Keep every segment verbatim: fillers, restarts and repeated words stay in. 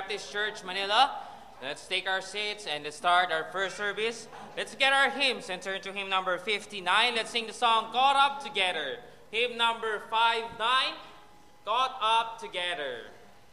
Baptist Church, Manila. Let's take our seats and let's start our first service. Let's get our hymns and turn to hymn number fifty-nine. Let's sing the song, Caught Up Together. Hymn number fifty-nine, Caught Up Together.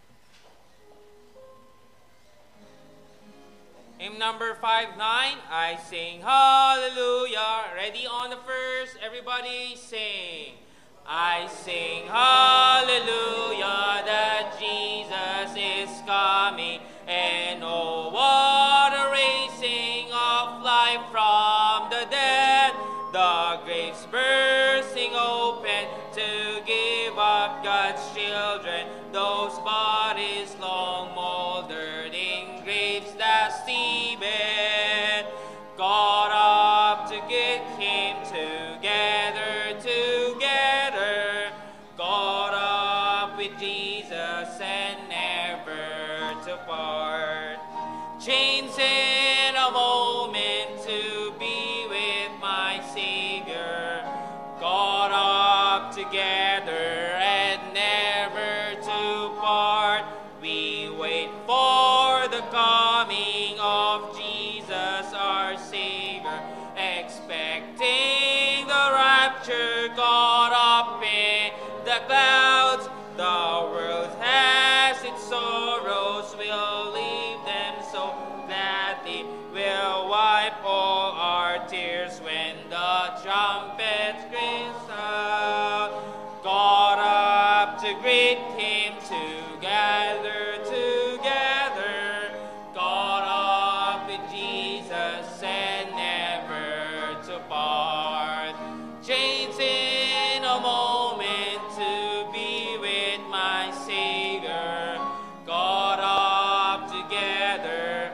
Hymn number fifty-nine, I sing hallelujah. Ready on the first, everybody sing. I sing hallelujah that Jesus is coming, and oh what a raising of life from the dead, the graves bursting open to give up God's children, those bodies long moldered in graves that seabed, caught up to get him together, together, caught up with Jesus and never to part. Chains in a moment to be with my Savior, caught up together and never to part. We wait for the coming of Jesus our Savior, expecting the rapture, caught up in the clouds. The world has its sorrows, we'll leave them so gladly. We'll wipe all our tears when the trumpet screams out. Caught up to greet him together, together, caught up with Jesus and never to part. Chains in a moment to be with my Savior, caught up together.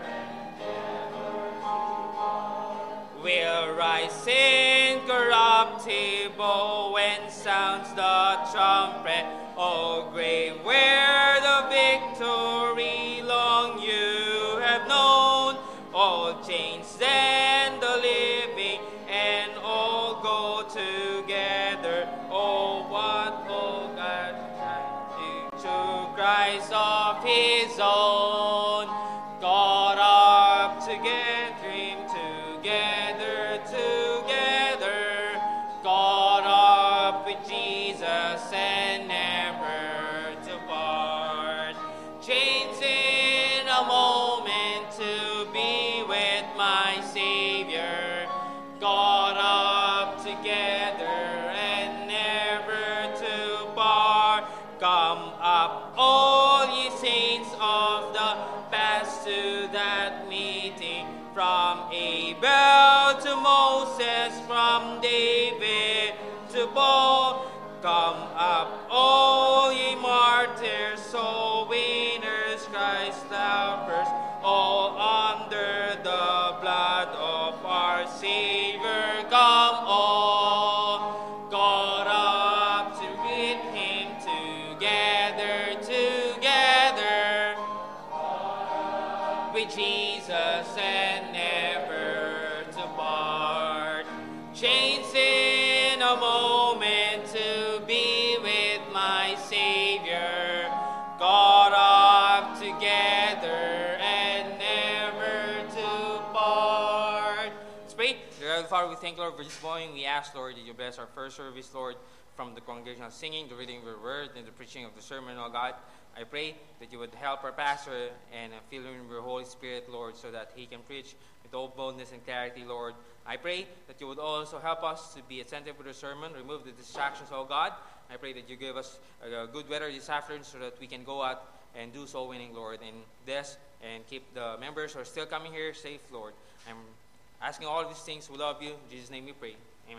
We'll rise incorruptible when sounds the trumpet. O grave, where the victory long you have known, all chains and the living and all go together. Oh, what, oh God, to Christ of his own, caught up together, him together, together, caught up with Jesus and never to part. Chains in a moment to be with my Savior, caught up together and never to part. Come up, all ye saints of the past, to that meeting, from Abel to Moses, from David to Paul. Come up, all ye martyrs, soul winners, Christ thou first, all under the blood of our Savior. Come all, caught up to with him together, together, with Jesus and never to part. Chains in a moment to be with my Savior, caught up together and never to part. Let's pray. Dear Father, we thank you, Lord, for this morning. We ask, Lord, that you bless our first service, Lord, from the congregational singing, the reading of your word, and the preaching of the sermon, oh God. I pray that you would help our pastor and fill him with your Holy Spirit, Lord, so that he can preach with all boldness and clarity, Lord. I pray that you would also help us to be attentive with the sermon, remove the distractions, oh God. I pray that you give us a good weather this afternoon so that we can go out and do soul winning, Lord, and this, and keep the members who are still coming here safe, Lord. I'm asking all of these things. We love you. In Jesus' name we pray. Amen.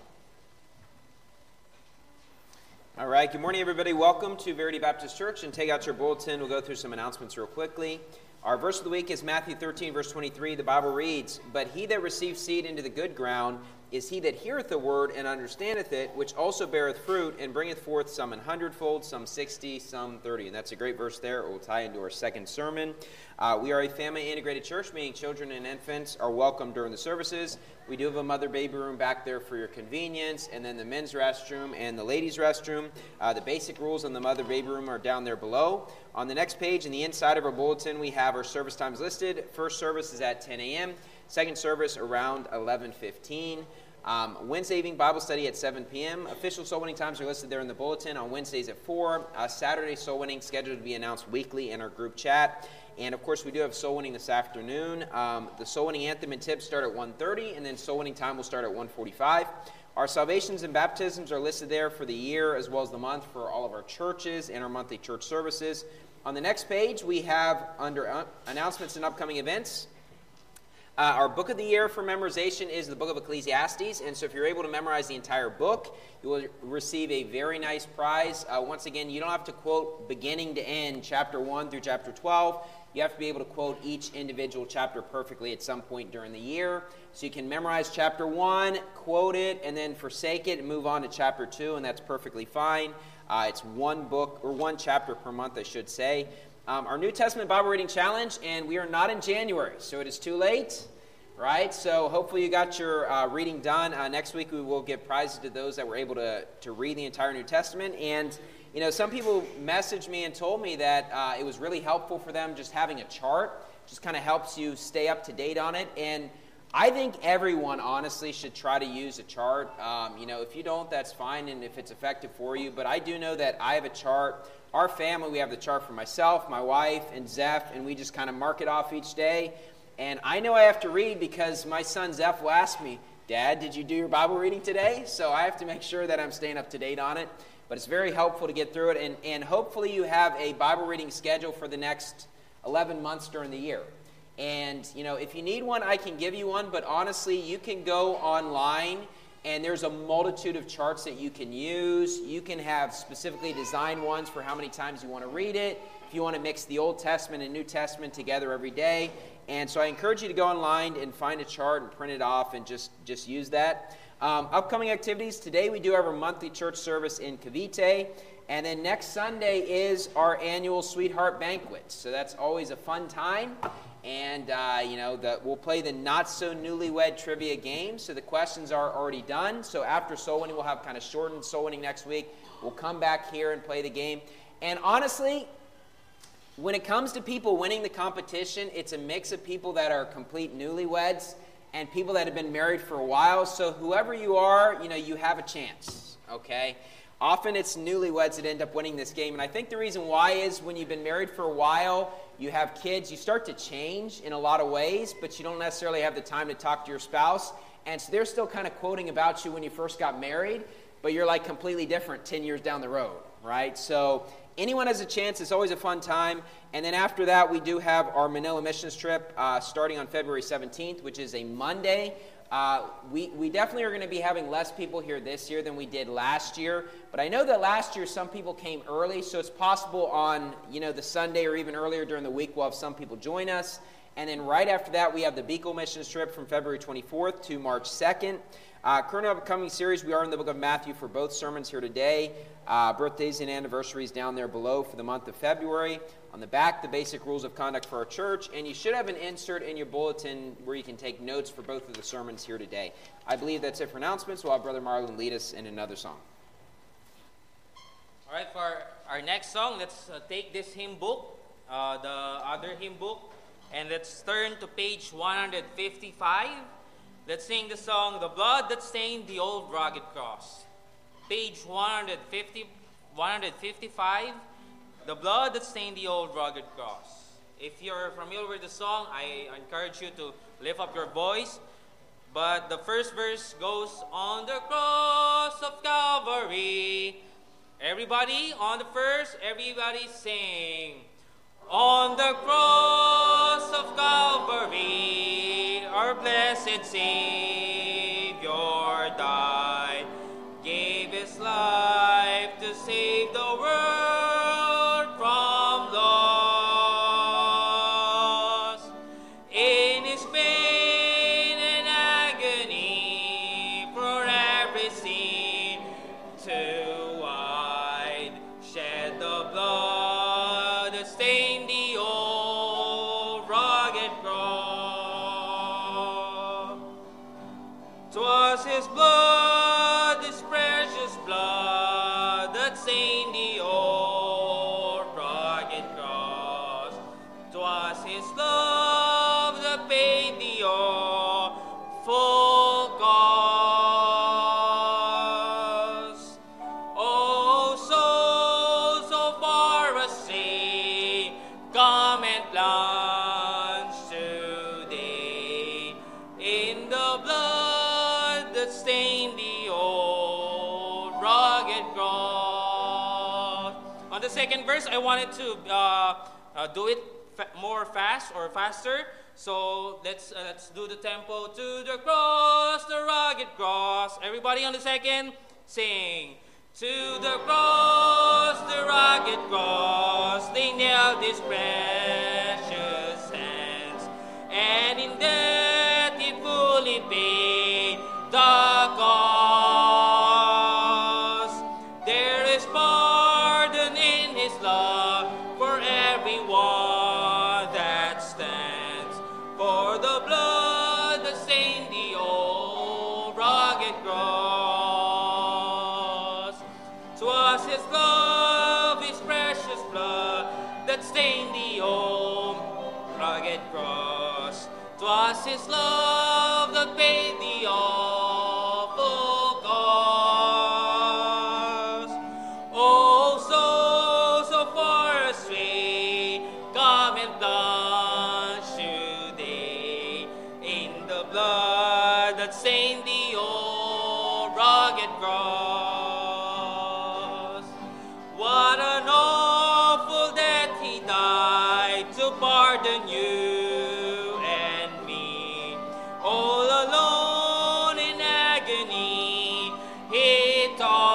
All right, good morning, everybody. Welcome to Verity Baptist Church, and take out your bulletin. We'll go through some announcements real quickly. Our verse of the week is Matthew thirteen, verse twenty-three. The Bible reads, "But he that receives seed into the good ground is he that heareth the word and understandeth it, which also beareth fruit, and bringeth forth some an hundredfold, some sixty, some thirty. And that's a great verse there. It will tie into our second sermon. Uh, we are a family-integrated church, meaning children and infants are welcome during the services. We do have a mother baby room back there for your convenience, and then the men's restroom and the ladies' restroom. Uh, the basic rules on the mother baby room are down there below. On the next page, in the inside of our bulletin, we have our service times listed. First service is at ten a.m., second service around eleven fifteen. Um, Wednesday evening Bible study at seven p.m. Official soul winning times are listed there in the bulletin. On Wednesdays at four. Uh, Saturday soul winning scheduled to be announced weekly in our group chat. And, of course, we do have soul winning this afternoon. Um, the soul winning anthem and tips start at one thirty, and then soul winning time will start at one forty-five. Our salvations and baptisms are listed there for the year as well as the month for all of our churches and our monthly church services. On the next page, we have under uh, announcements and upcoming events. Uh, our book of the year for memorization is the book of Ecclesiastes, and so if you're able to memorize the entire book, you will receive a very nice prize. Uh, once again, you don't have to quote beginning to end, chapter one through chapter twelve. You have to be able to quote each individual chapter perfectly at some point during the year. So you can memorize chapter one, quote it, and then forsake it and move on to chapter two, and that's perfectly fine. Uh, it's one book, or one chapter per month, I should say. Um, our New Testament Bible Reading Challenge, and we are not in January, so it is too late, right? So hopefully you got your uh, reading done. Uh, next week we will give prizes to those that were able to, to read the entire New Testament. And, you know, some people messaged me and told me that uh, it was really helpful for them just having a chart. Just kind of helps you stay up to date on it. And I think everyone, honestly, should try to use a chart. Um, you know, if you don't, that's fine, and if it's effective for you. But I do know that I have a chart. Our family, we have the chart for myself, my wife, and Zeph, and we just kind of mark it off each day. And I know I have to read because my son Zeph will ask me, Dad, did you do your Bible reading today? So I have to make sure that I'm staying up to date on it. But it's very helpful to get through it. And, and hopefully you have a Bible reading schedule for the next eleven months during the year. And, you know, if you need one, I can give you one. But honestly, you can go online, and there's a multitude of charts that you can use. You can have specifically designed ones for how many times you want to read it. If you want to mix the Old Testament and New Testament together every day. And so I encourage you to go online and find a chart and print it off and just, just use that. Um, upcoming activities. Today we do have our monthly church service in Cavite. And then next Sunday is our annual Sweetheart Banquet. So that's always a fun time. And, uh, you know, the, we'll play the not-so-newlywed trivia game. So the questions are already done. So after soul winning, we'll have kind of shortened soul winning next week. We'll come back here and play the game. And honestly, when it comes to people winning the competition, it's a mix of people that are complete newlyweds and people that have been married for a while. So whoever you are, you know, you have a chance, okay? Often it's newlyweds that end up winning this game. And I think the reason why is when you've been married for a while, you have kids, you start to change in a lot of ways, but you don't necessarily have the time to talk to your spouse. And so they're still kind of quoting about you when you first got married, but you're like completely different ten years down the road, right? So anyone has a chance. It's always a fun time. And then after that, we do have our Manila missions trip uh, starting on February seventeenth, which is a Monday. Uh, we, we definitely are going to be having less people here this year than we did last year. But I know that last year some people came early, so it's possible on, you know, the Sunday or even earlier during the week we'll have some people join us. And then right after that, we have the Beagle missions trip from February twenty-fourth to March second. Uh, current upcoming series, we are in the book of Matthew for both sermons here today. Uh, birthdays and anniversaries down there below for the month of February. On the back, the basic rules of conduct for our church. And you should have an insert in your bulletin where you can take notes for both of the sermons here today. I believe that's it for announcements. We'll have Brother Marlon lead us in another song. All right, for our next song, let's uh, take this hymn book, uh, the other hymn book, and let's turn to page one fifty-five. Let's sing the song, The Blood That Stained the Old Rugged Cross. Page one fifty, one fifty-five, The Blood That Stained the Old Rugged Cross. If you're familiar with the song, I encourage you to lift up your voice. But the first verse goes, On the cross of Calvary. Everybody, on the first, everybody sing. On the cross of Calvary, our blessed Savior died, gave his life to save the world from loss. In his pain and agony, 'Twas His blood, His precious blood, that stained the old rugged cross. 'Twas His love that paid the awful cost. Oh, soul so far astray, come and plunge today in the blood that stained the old rugged cross. On the second verse, I wanted to uh, uh, do it fa- more fast or faster. So let's uh, let's do the tempo. To the cross, the rugged cross. Everybody on the second, sing. To the cross, the rugged cross, they nailed His precious hands, and in death He fully paid the cost. There is pardon in His love for everyone that stands, for the blood that stained the old rugged cross. 'Twas His love, His precious blood, that stained the old rugged cross. 'Twas His love that paid the awful cost. Oh, so, so far astray, come and plunge today in the blood that stained the old rugged cross. What an awful death He died to pardon you and me. All alone in agony He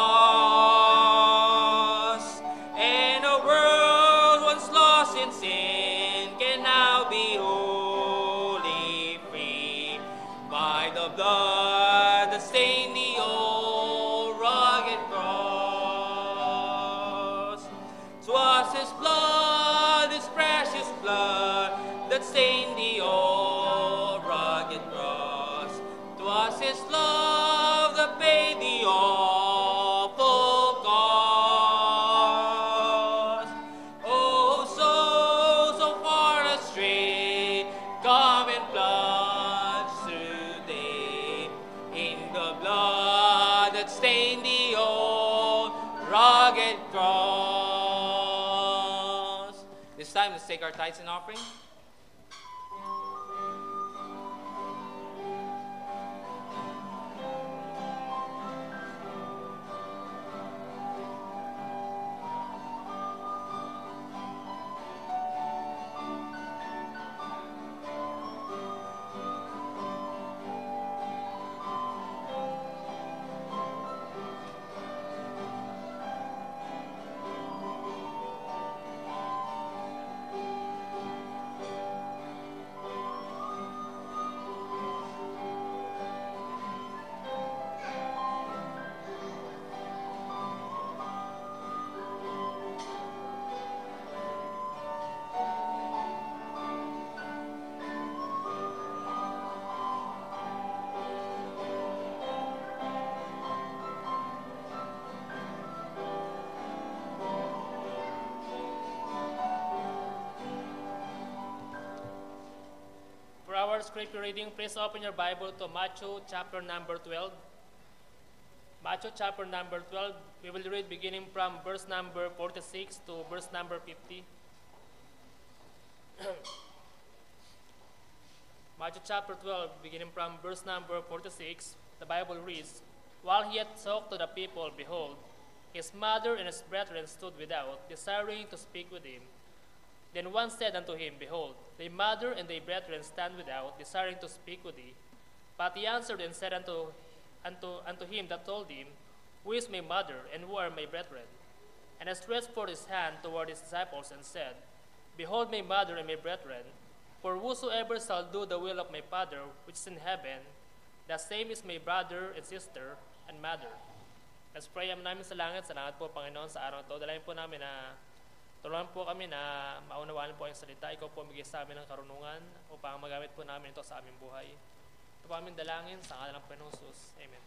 tossed, and a world once lost in sin can now be wholly free by the blood that stained the old rugged cross. 'Twas His blood, His precious blood, that stained the old rugged cross. 'Twas His love that paid the awful cost. Oh, so, so far astray, come and plunge today in the blood that stained the old rugged cross. This time, let's take our tithes and offering. Our scripture reading, please open your Bible to Matthew chapter number twelve. Matthew chapter number twelve, we will read beginning from verse number forty-six to verse number fifty. Matthew chapter twelve, beginning from verse number forty-six, the Bible reads, While he yet talked to the people, behold, his mother and his brethren stood without, desiring to speak with him. Then one said unto him, Behold, thy mother and thy brethren stand without, desiring to speak with thee. But he answered and said unto, unto, unto him that told him, Who is my mother, and who are my brethren? And he stretched forth his hand toward his disciples, and said, Behold my mother and my brethren, for whosoever shall do the will of my Father which is in heaven, the same is my brother and sister and mother. Let's pray. Ama namin sa langit, salamat po Panginoon sa araw ito. Dalayan po namin na tulungan po kami na maunawaan po ang salita. Ikaw po bigay sa amin ng karunungan upang magamit po namin ito sa aming buhay. Ito Ito po aming dalangin sa ngalan ng Panginoong Jesus. Amen.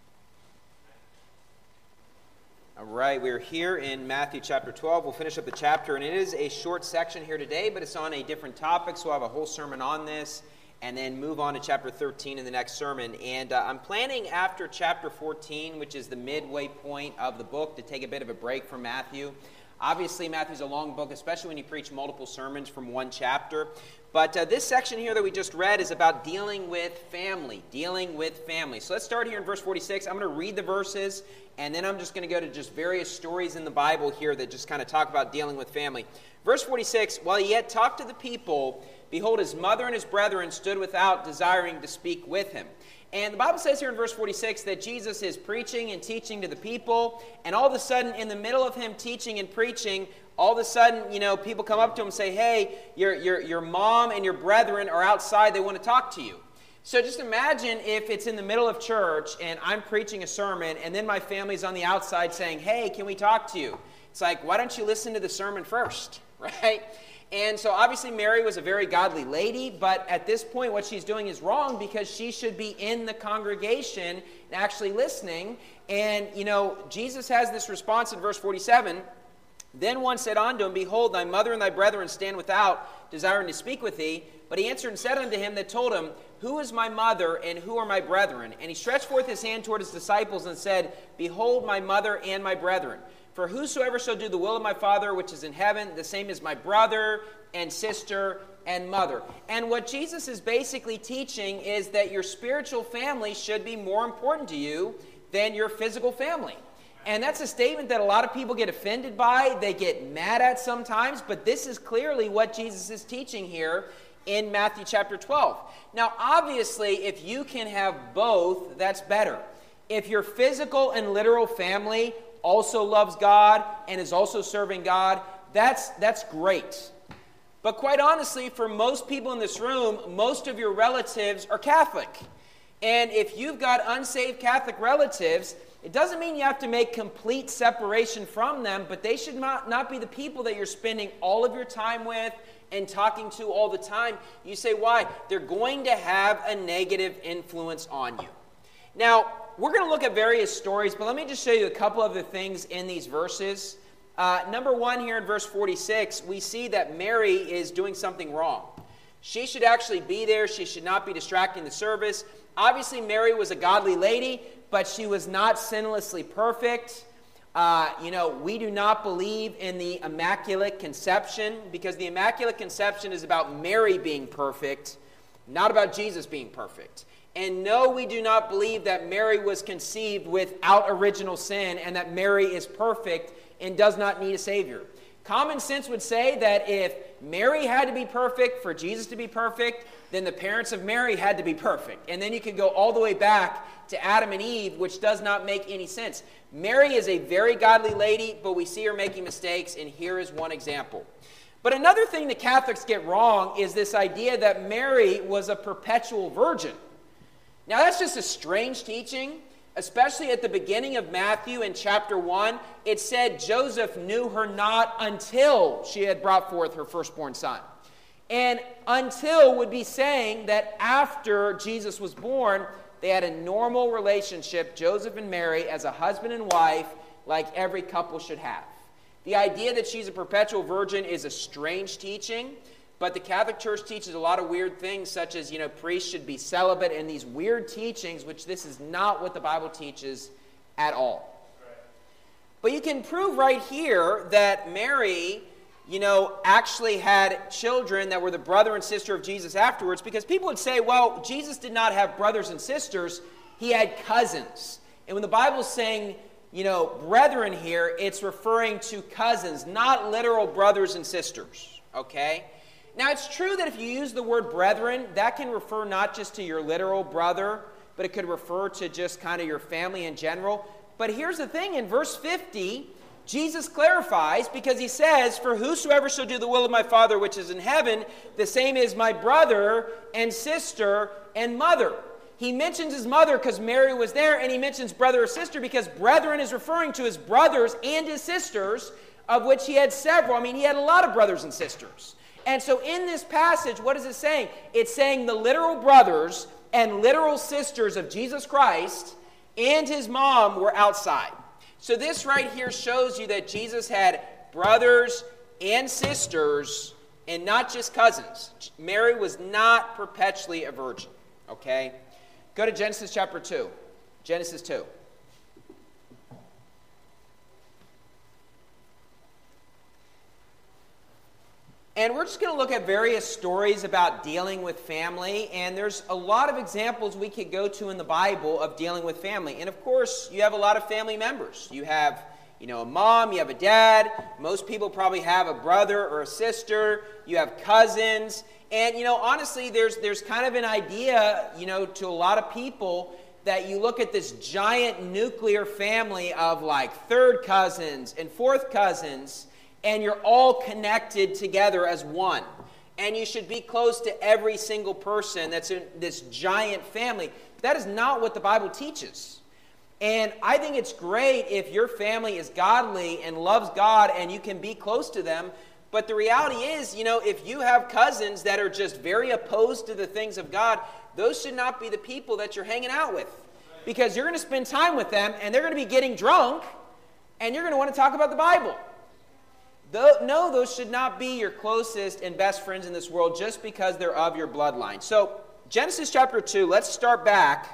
All right, we're here in Matthew chapter twelve. We'll finish up the chapter, and it is a short section here today, but it's on a different topic, so we'll have a whole sermon on this, and then move on to chapter thirteen in the next sermon. And uh, I'm planning after chapter fourteen, which is the midway point of the book, to take a bit of a break from Matthew. Obviously, Matthew's a long book, especially when you preach multiple sermons from one chapter. But uh, this section here that we just read is about dealing with family, dealing with family. So let's start here in verse forty-six. I'm going to read the verses, and then I'm just going to go to just various stories in the Bible here that just kind of talk about dealing with family. Verse forty-six, while he yet talked to the people, behold, his mother and his brethren stood without, desiring to speak with him. And the Bible says here in verse forty-six that Jesus is preaching and teaching to the people, and all of a sudden, in the middle of him teaching and preaching, all of a sudden, you know, people come up to him and say, hey, your, your, your mom and your brethren are outside, they want to talk to you. So just imagine if it's in the middle of church, and I'm preaching a sermon, and then my family's on the outside saying, hey, can we talk to you? It's like, why don't you listen to the sermon first, right? And so obviously Mary was a very godly lady, but at this point what she's doing is wrong because she should be in the congregation and actually listening. And, you know, Jesus has this response in verse forty-seven. Then one said unto him, behold, thy mother and thy brethren stand without, desiring to speak with thee. But he answered and said unto him that told him, who is my mother and who are my brethren? And he stretched forth his hand toward his disciples and said, behold my mother and my brethren. For whosoever shall do the will of my Father which is in heaven, the same is my brother and sister and mother. And what Jesus is basically teaching is that your spiritual family should be more important to you than your physical family. And that's a statement that a lot of people get offended by, they get mad at sometimes, but this is clearly what Jesus is teaching here in Matthew chapter twelve. Now, obviously, if you can have both, that's better. If your physical and literal family also loves God and is also serving God, that's, that's great. But quite honestly, for most people in this room, most of your relatives are Catholic. And if you've got unsaved Catholic relatives, it doesn't mean you have to make complete separation from them, but they should not, not be the people that you're spending all of your time with and talking to all the time. You say, why? They're going to have a negative influence on you. Now, we're going to look at various stories, but let me just show you a couple of the things in these verses. Uh, number one, here in verse forty-six, we see that Mary is doing something wrong. She should actually be there. She should not be distracting the service. Obviously, Mary was a godly lady, but she was not sinlessly perfect. Uh, you know, we do not believe in the Immaculate Conception because the Immaculate Conception is about Mary being perfect, not about Jesus being perfect. And no, we do not believe that Mary was conceived without original sin and that Mary is perfect and does not need a Savior. Common sense would say that if Mary had to be perfect for Jesus to be perfect, then the parents of Mary had to be perfect. And then you could go all the way back to Adam and Eve, which does not make any sense. Mary is a very godly lady, but we see her making mistakes, and here is one example. But another thing the Catholics get wrong is this idea that Mary was a perpetual virgin. Now, that's just a strange teaching, especially at the beginning of Matthew in chapter one. It said Joseph knew her not until she had brought forth her firstborn son. And until would be saying that after Jesus was born, they had a normal relationship, Joseph and Mary, as a husband and wife, like every couple should have. The idea that she's a perpetual virgin is a strange teaching. But the Catholic Church teaches a lot of weird things, such as, you know, priests should be celibate, and these weird teachings, which this is not what the Bible teaches at all. Right. But you can prove right here that Mary, you know, actually had children that were the brother and sister of Jesus afterwards, because people would say, well, Jesus did not have brothers and sisters, he had cousins. And when the Bible's saying, you know, brethren here, it's referring to cousins, not literal brothers and sisters, okay? Now, it's true that if you use the word brethren, that can refer not just to your literal brother, but it could refer to just kind of your family in general. But here's the thing, in verse fifty, Jesus clarifies, because he says, for whosoever shall do the will of my Father which is in heaven, the same is my brother and sister and mother. He mentions his mother because Mary was there, and he mentions brother or sister because brethren is referring to his brothers and his sisters, of which he had several. I mean, he had a lot of brothers and sisters. And so in this passage, what is it saying? It's saying the literal brothers and literal sisters of Jesus Christ and his mom were outside. So this right here shows you that Jesus had brothers and sisters and not just cousins. Mary was not perpetually a virgin, okay? Go to Genesis chapter two. Genesis two. And we're just going to look at various stories about dealing with family, and there's a lot of examples we could go to in the Bible of dealing with family. And of course, you have a lot of family members. You have, you know, a mom, you have a dad. Most people probably have a brother or a sister. You have cousins. And, you know, honestly, there's there's kind of an idea, you know, to a lot of people that you look at this giant nuclear family of like third cousins and fourth cousins, and you're all connected together as one. And you should be close to every single person that's in this giant family. That is not what the Bible teaches. And I think it's great if your family is godly and loves God and you can be close to them. But the reality is, you know, if you have cousins that are just very opposed to the things of God, those should not be the people that you're hanging out with. Because you're going to spend time with them and they're going to be getting drunk and you're going to want to talk about the Bible. Though, no, those should not be your closest and best friends in this world just because they're of your bloodline. So, Genesis chapter two, let's start back.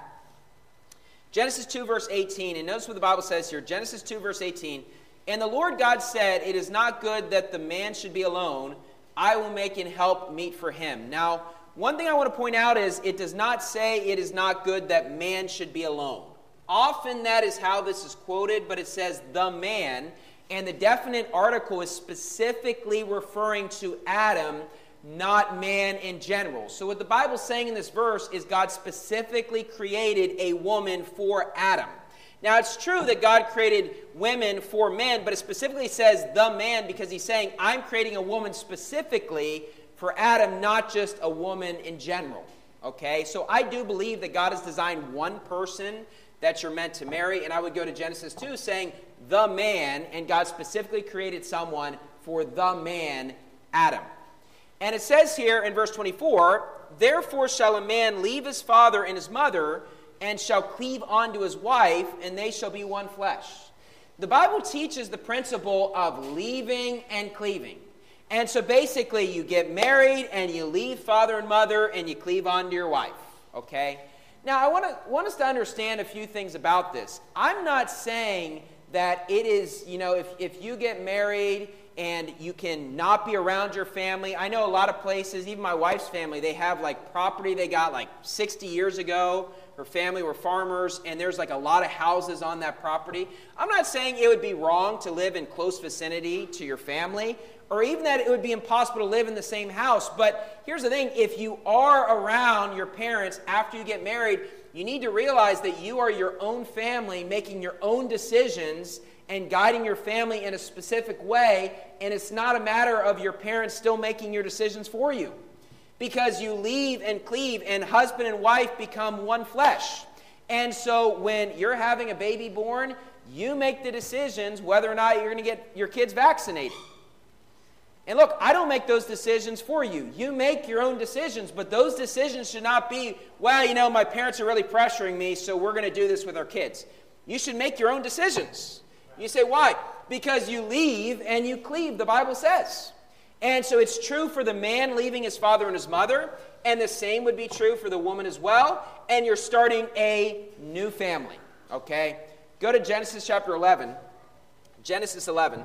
Genesis two, verse eighteen, and notice what the Bible says here. Genesis two, verse eighteen, "And the Lord God said, it is not good that the man should be alone. I will make an help meet for him." Now, one thing I want to point out is it does not say it is not good that man should be alone. Often that is how this is quoted, but it says the man. And the definite article is specifically referring to Adam, not man in general. So what the Bible's saying in this verse is God specifically created a woman for Adam. Now it's true that God created women for men, but it specifically says the man because he's saying I'm creating a woman specifically for Adam, not just a woman in general. Okay, so I do believe that God has designed one person that you're meant to marry, and I would go to Genesis two saying the man, and God specifically created someone for the man, Adam. And it says here in verse twenty-four, "Therefore shall a man leave his father and his mother, and shall cleave unto his wife, and they shall be one flesh." The Bible teaches the principle of leaving and cleaving. And so basically you get married, and you leave father and mother, and you cleave unto your wife, okay? Now, I want to want us to understand a few things about this. I'm not saying that it is, you know, if, if you get married and you can not be around your family. I know a lot of places, even my wife's family, they have like property they got like sixty years ago. Her family were farmers, and there's like a lot of houses on that property. I'm not saying it would be wrong to live in close vicinity to your family, or even that it would be impossible to live in the same house. But here's the thing, if you are around your parents after you get married, you need to realize that you are your own family, making your own decisions and guiding your family in a specific way, and it's not a matter of your parents still making your decisions for you. Because you leave and cleave, and husband and wife become one flesh. And so when you're having a baby born, you make the decisions whether or not you're going to get your kids vaccinated. And look, I don't make those decisions for you. You make your own decisions, but those decisions should not be, well, you know, my parents are really pressuring me, so we're going to do this with our kids. You should make your own decisions. You say, why? Because you leave and you cleave, the Bible says. And so it's true for the man leaving his father and his mother, and the same would be true for the woman as well, and you're starting a new family, okay? Go to Genesis chapter eleven. Genesis eleven.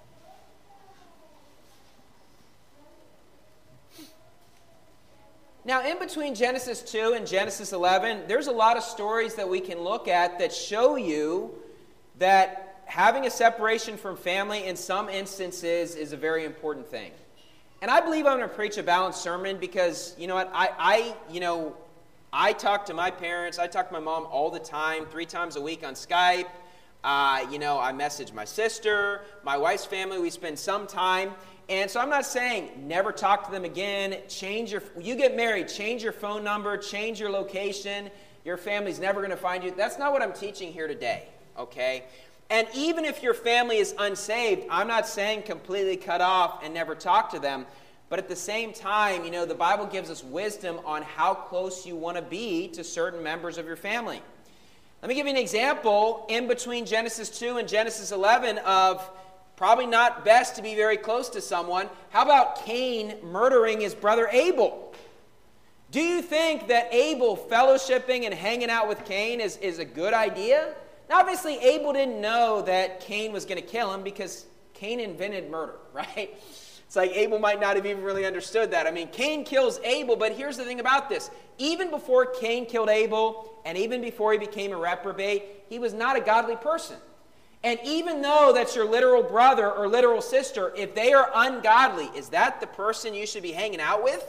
Now, in between Genesis two and Genesis eleven, there's a lot of stories that we can look at that show you that having a separation from family in some instances is a very important thing. And I believe I'm going to preach a balanced sermon because, you know what, I, I, you know, I talk to my parents, I talk to my mom all the time, three times a week on Skype. Uh, you know, I message my sister, my wife's family, we spend some time. And so I'm not saying never talk to them again, change your, you get married, change your phone number, change your location, your family's never going to find you. That's not what I'm teaching here today, okay? And even if your family is unsaved, I'm not saying completely cut off and never talk to them. But at the same time, you know, the Bible gives us wisdom on how close you want to be to certain members of your family. Let me give you an example in between Genesis two and Genesis eleven of probably not best to be very close to someone. How about Cain murdering his brother Abel? Do you think that Abel fellowshipping and hanging out with Cain is, is a good idea? Now, obviously, Abel didn't know that Cain was going to kill him because Cain invented murder, right? It's like Abel might not have even really understood that. I mean, Cain kills Abel, but here's the thing about this. Even before Cain killed Abel, and even before he became a reprobate, he was not a godly person. And even though that's your literal brother or literal sister, if they are ungodly, is that the person you should be hanging out with?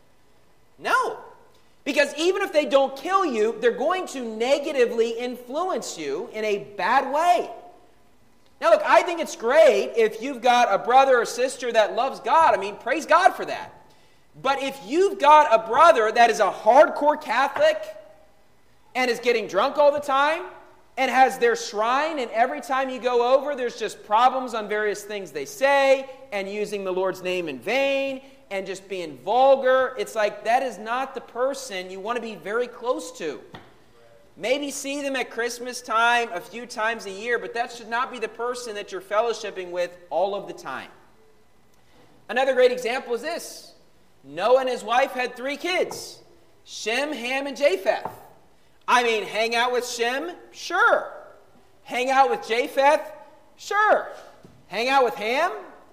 No. Because even if they don't kill you, they're going to negatively influence you in a bad way. Now, look, I think it's great if you've got a brother or sister that loves God. I mean, praise God for that. But if you've got a brother that is a hardcore Catholic and is getting drunk all the time and has their shrine, and every time you go over, there's just problems on various things they say and using the Lord's name in vain and just being vulgar, it's like that is not the person you want to be very close to. Maybe see them at Christmas time a few times a year, but that should not be the person that you're fellowshipping with all of the time. Another great example is this. Noah and his wife had three kids, Shem, Ham, and Japheth. I mean, hang out with Shem? Sure. Hang out with Japheth? Sure. Hang out with Ham?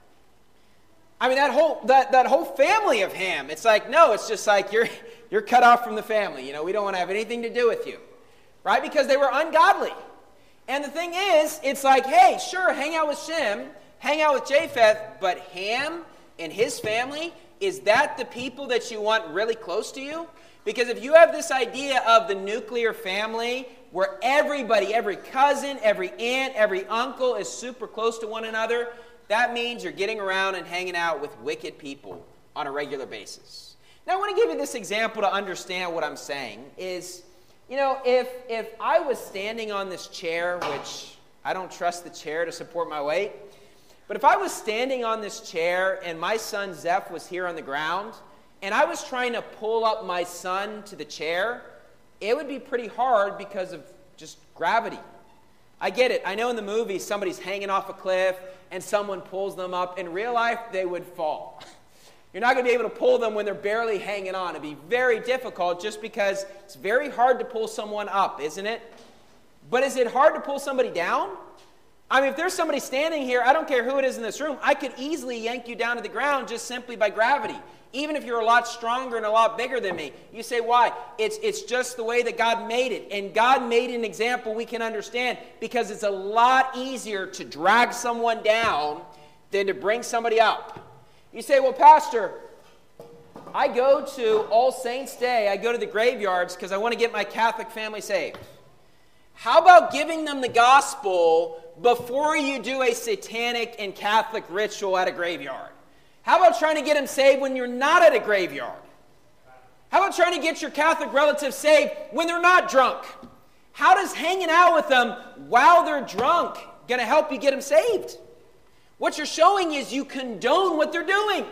I mean, that whole that, that whole family of Ham, it's like, no, it's just like you're you're cut off from the family. You know, we don't want to have anything to do with you. Right? Because they were ungodly. And the thing is, it's like, hey, sure, hang out with Shem, hang out with Japheth, but Ham and his family, is that the people that you want really close to you? Because if you have this idea of the nuclear family, where everybody, every cousin, every aunt, every uncle is super close to one another, that means you're getting around and hanging out with wicked people on a regular basis. Now, I want to give you this example to understand what I'm saying is, you know, if if I was standing on this chair, which I don't trust the chair to support my weight, but if I was standing on this chair and my son Zeph was here on the ground, and I was trying to pull up my son to the chair, it would be pretty hard because of just gravity. I get it. I know in the movie somebody's hanging off a cliff and someone pulls them up. In real life, they would fall. You're not going to be able to pull them when they're barely hanging on. It'd be very difficult just because it's very hard to pull someone up, isn't it? But is it hard to pull somebody down? I mean, if there's somebody standing here, I don't care who it is in this room, I could easily yank you down to the ground just simply by gravity. Even if you're a lot stronger and a lot bigger than me. You say, why? It's, it's just the way that God made it. And God made an example we can understand because it's a lot easier to drag someone down than to bring somebody up. You say, well, Pastor, I go to All Saints Day, I go to the graveyards because I want to get my Catholic family saved. How about giving them the gospel before you do a satanic and Catholic ritual at a graveyard? How about trying to get them saved when you're not at a graveyard? How about trying to get your Catholic relatives saved when they're not drunk? How does hanging out with them while they're drunk going to help you get them saved? What you're showing is you condone what they're doing.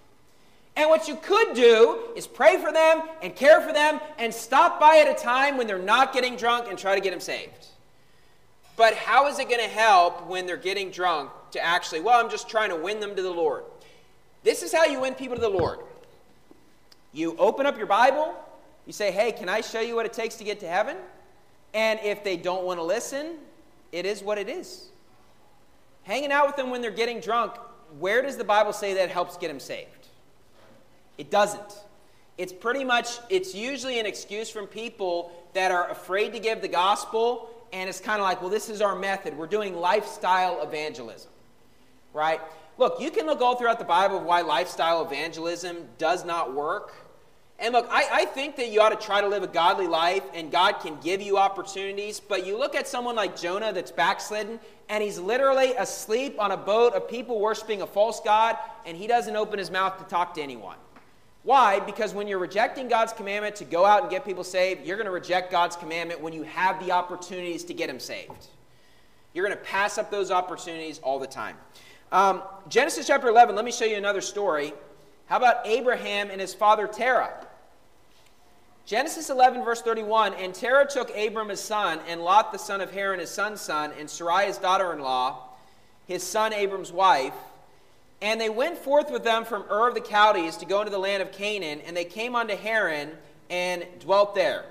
And what you could do is pray for them and care for them and stop by at a time when they're not getting drunk and try to get them saved. But how is it going to help when they're getting drunk to actually, well, I'm just trying to win them to the Lord? This is how you win people to the Lord. You open up your Bible. You say, hey, can I show you what it takes to get to heaven? And if they don't want to listen, it is what it is. Hanging out with them when they're getting drunk, where does the Bible say that helps get them saved? It doesn't. It's pretty much, it's usually an excuse from people that are afraid to give the gospel, and it's kind of like, well, this is our method. We're doing lifestyle evangelism, right? Look, you can look all throughout the Bible of why lifestyle evangelism does not work. And look, I, I think that you ought to try to live a godly life, and God can give you opportunities, but you look at someone like Jonah that's backslidden, and he's literally asleep on a boat of people worshiping a false god, and he doesn't open his mouth to talk to anyone. Why? Because when you're rejecting God's commandment to go out and get people saved, you're going to reject God's commandment when you have the opportunities to get them saved. You're going to pass up those opportunities all the time. Um, Genesis chapter eleven, let me show you another story. How about Abraham and his father Terah? Genesis eleven, verse thirty-one, and Terah took Abram his son, and Lot the son of Haran his son's son, and Sarai his daughter-in-law, his son Abram's wife, and they went forth with them from Ur of the Chaldees to go into the land of Canaan, and they came unto Haran and dwelt there.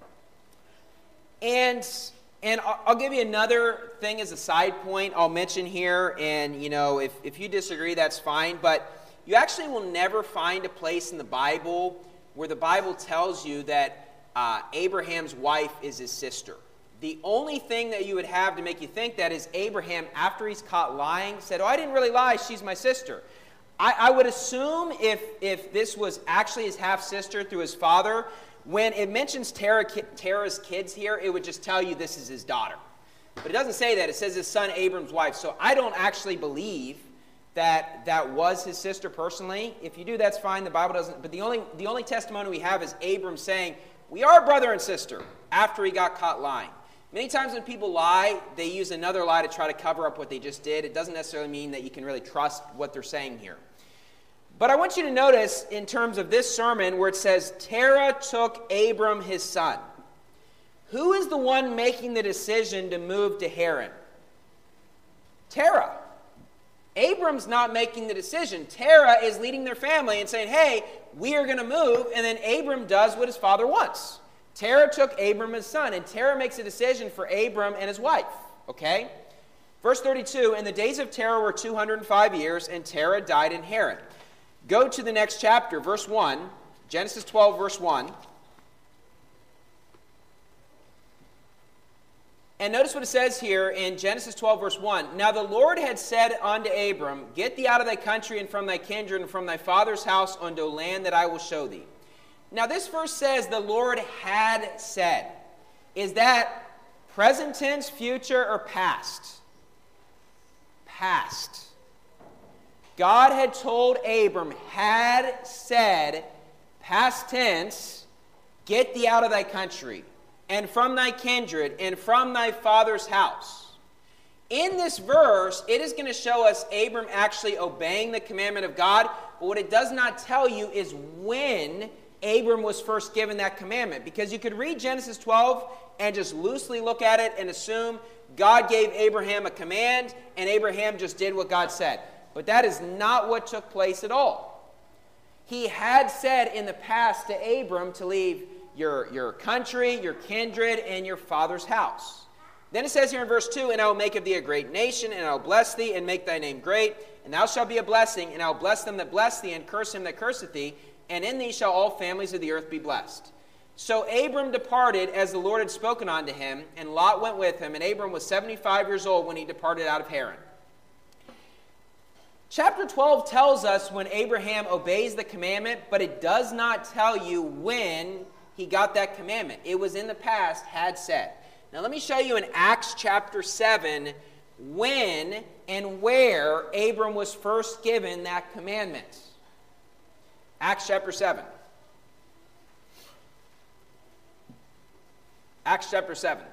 And and I'll give you another thing as a side point I'll mention here, and you know, if, if you disagree, that's fine, but you actually will never find a place in the Bible where the Bible tells you that uh, Abraham's wife is his sister. The only thing that you would have to make you think that is Abraham, after he's caught lying, said, oh, I didn't really lie, she's my sister. I, I would assume if, if this was actually his half-sister through his father, when it mentions Terah, Terah's kids here, it would just tell you this is his daughter. But it doesn't say that. It says his son Abram's wife. So I don't actually believe that that was his sister personally. If you do, that's fine. The Bible doesn't. But the only the only testimony we have is Abram saying, we are brother and sister, after he got caught lying. Many times when people lie, they use another lie to try to cover up what they just did. It doesn't necessarily mean that you can really trust what they're saying here. But I want you to notice in terms of this sermon where it says, Terah took Abram his son. Who is the one making the decision to move to Haran? Terah. Abram's not making the decision. Terah is leading their family and saying, hey, we are going to move, and then Abram does what his father wants. Terah took Abram his son, and Terah makes a decision for Abram and his wife. Okay? Verse thirty-two, and the days of Terah were two hundred five years, and Terah died in Haran. Go to the next chapter, verse one, Genesis twelve, verse one. And notice what it says here in Genesis twelve, verse one. Now the Lord had said unto Abram, get thee out of thy country and from thy kindred and from thy father's house unto a land that I will show thee. Now this verse says the Lord had said. Is that present tense, future, or past? Past. God had told Abram, had said, past tense, get thee out of thy country, and from thy kindred, and from thy father's house. In this verse, it is going to show us Abram actually obeying the commandment of God, but what it does not tell you is when Abram was first given that commandment. Because you could read Genesis twelve and just loosely look at it and assume God gave Abraham a command, and Abraham just did what God said. But that is not what took place at all. He had said in the past to Abram to leave your, your country, your kindred, and your father's house. Then it says here in verse two, and I will make of thee a great nation, and I will bless thee, and make thy name great, and thou shalt be a blessing, and I will bless them that bless thee, and curse him that curseth thee, and in thee shall all families of the earth be blessed. So Abram departed as the Lord had spoken unto him, and Lot went with him, and Abram was seventy-five years old when he departed out of Haran. Chapter twelve tells us when Abraham obeys the commandment, but it does not tell you when he got that commandment. It was in the past, had said. Now let me show you in Acts chapter seven when and where Abram was first given that commandment. Acts chapter seven. Acts chapter seven.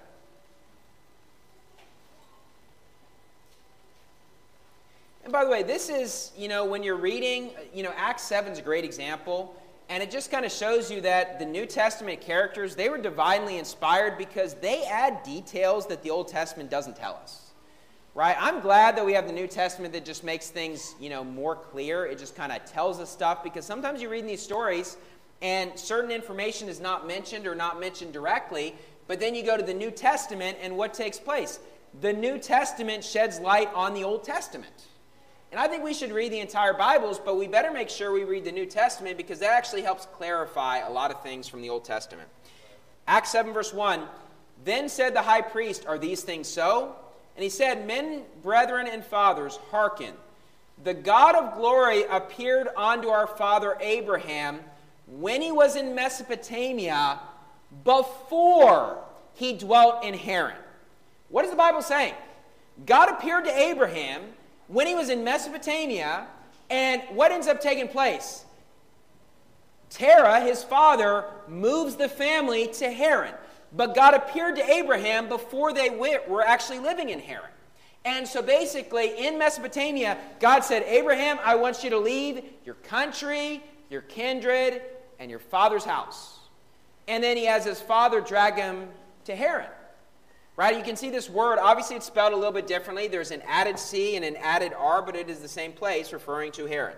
And by the way, this is, you know, when you're reading, you know, Acts seven is a great example. And it just kind of shows you that the New Testament characters, they were divinely inspired because they add details that the Old Testament doesn't tell us. Right? I'm glad that we have the New Testament that just makes things, you know, more clear. It just kind of tells us stuff because sometimes you read in these stories and certain information is not mentioned or not mentioned directly, but then you go to the New Testament and what takes place? The New Testament sheds light on the Old Testament. And I think we should read the entire Bibles, but we better make sure we read the New Testament because that actually helps clarify a lot of things from the Old Testament. Acts seven verse one, then said the high priest, are these things so? And he said, men, brethren, and fathers, hearken. The God of glory appeared unto our father Abraham when he was in Mesopotamia before he dwelt in Haran. What is the Bible saying? God appeared to Abraham when he was in Mesopotamia, and what ends up taking place? Terah, his father, moves the family to Haran. But God appeared to Abraham before they were actually living in Haran. And so basically, in Mesopotamia, God said, Abraham, I want you to leave your country, your kindred, and your father's house. And then he has his father drag him to Haran. Right? You can see this word, obviously it's spelled a little bit differently. There's an added C and an added R, but it is the same place, referring to Haran.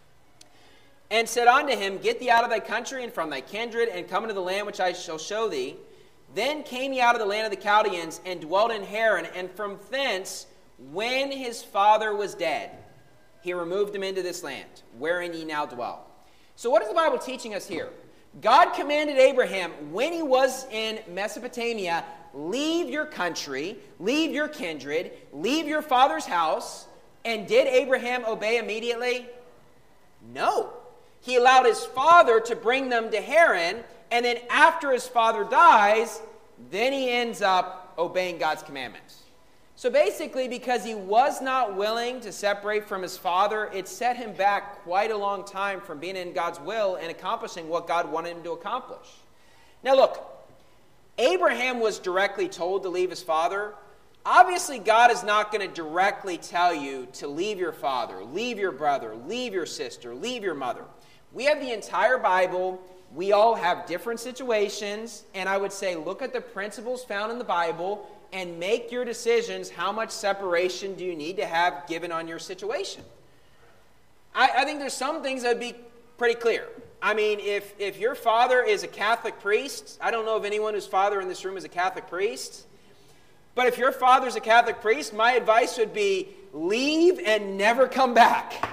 And said unto him, Get thee out of thy country and from thy kindred, and come into the land which I shall show thee. Then came he out of the land of the Chaldeans, and dwelt in Haran, and from thence, when his father was dead, he removed him into this land, wherein ye now dwell. So what is the Bible teaching us here? God commanded Abraham, when he was in Mesopotamia, leave your country, leave your kindred, leave your father's house. And did Abraham obey immediately? No. He allowed his father to bring them to Haran, and then after his father dies, then he ends up obeying God's commandments. So basically, because he was not willing to separate from his father, it set him back quite a long time from being in God's will and accomplishing what God wanted him to accomplish. Now look, Abraham was directly told to leave his father. Obviously, God is not going to directly tell you to leave your father, leave your brother, leave your sister, leave your mother. We have the entire Bible. We all have different situations, and I would say look at the principles found in the Bible and make your decisions. How much separation do you need to have given on your situation? I, I think there's some things that would be pretty clear. I mean, if, if your father is a Catholic priest, I don't know of anyone whose father in this room is a Catholic priest, but if your father's a Catholic priest, my advice would be leave and never come back.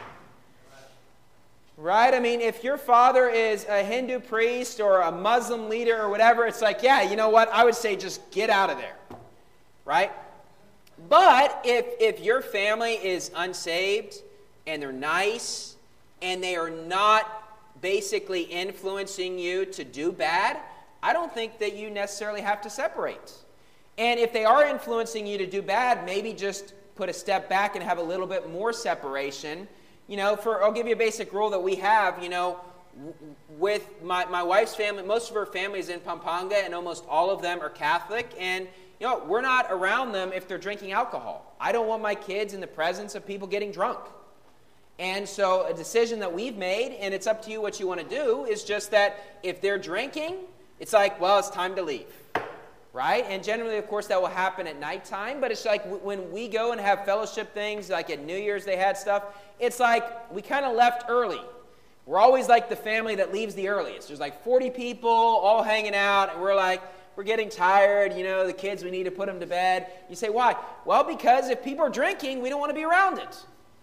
Right? I mean, if your father is a Hindu priest or a Muslim leader or whatever, it's like, yeah, you know what? I would say just get out of there. Right? But if, if your family is unsaved and they're nice and they are not basically influencing you to do bad, I don't think that you necessarily have to separate. And if they are influencing you to do bad, maybe just put a step back and have a little bit more separation. You know, for I'll give you a basic rule that we have, you know, w- with my, my wife's family, most of her family is in Pampanga, and almost all of them are Catholic, and you know, we're not around them if they're drinking alcohol. I don't want my kids in the presence of people getting drunk. And so a decision that we've made, and it's up to you what you want to do, is just that if they're drinking, it's like, well, it's time to leave. Right? And generally, of course, that will happen at nighttime, but it's like w- when we go and have fellowship things, like at New Year's they had stuff, it's like we kind of left early. We're always like the family that leaves the earliest. There's like forty people all hanging out, and we're like, we're getting tired, you know, the kids, we need to put them to bed. You say, why? Well, because if people are drinking, we don't want to be around it.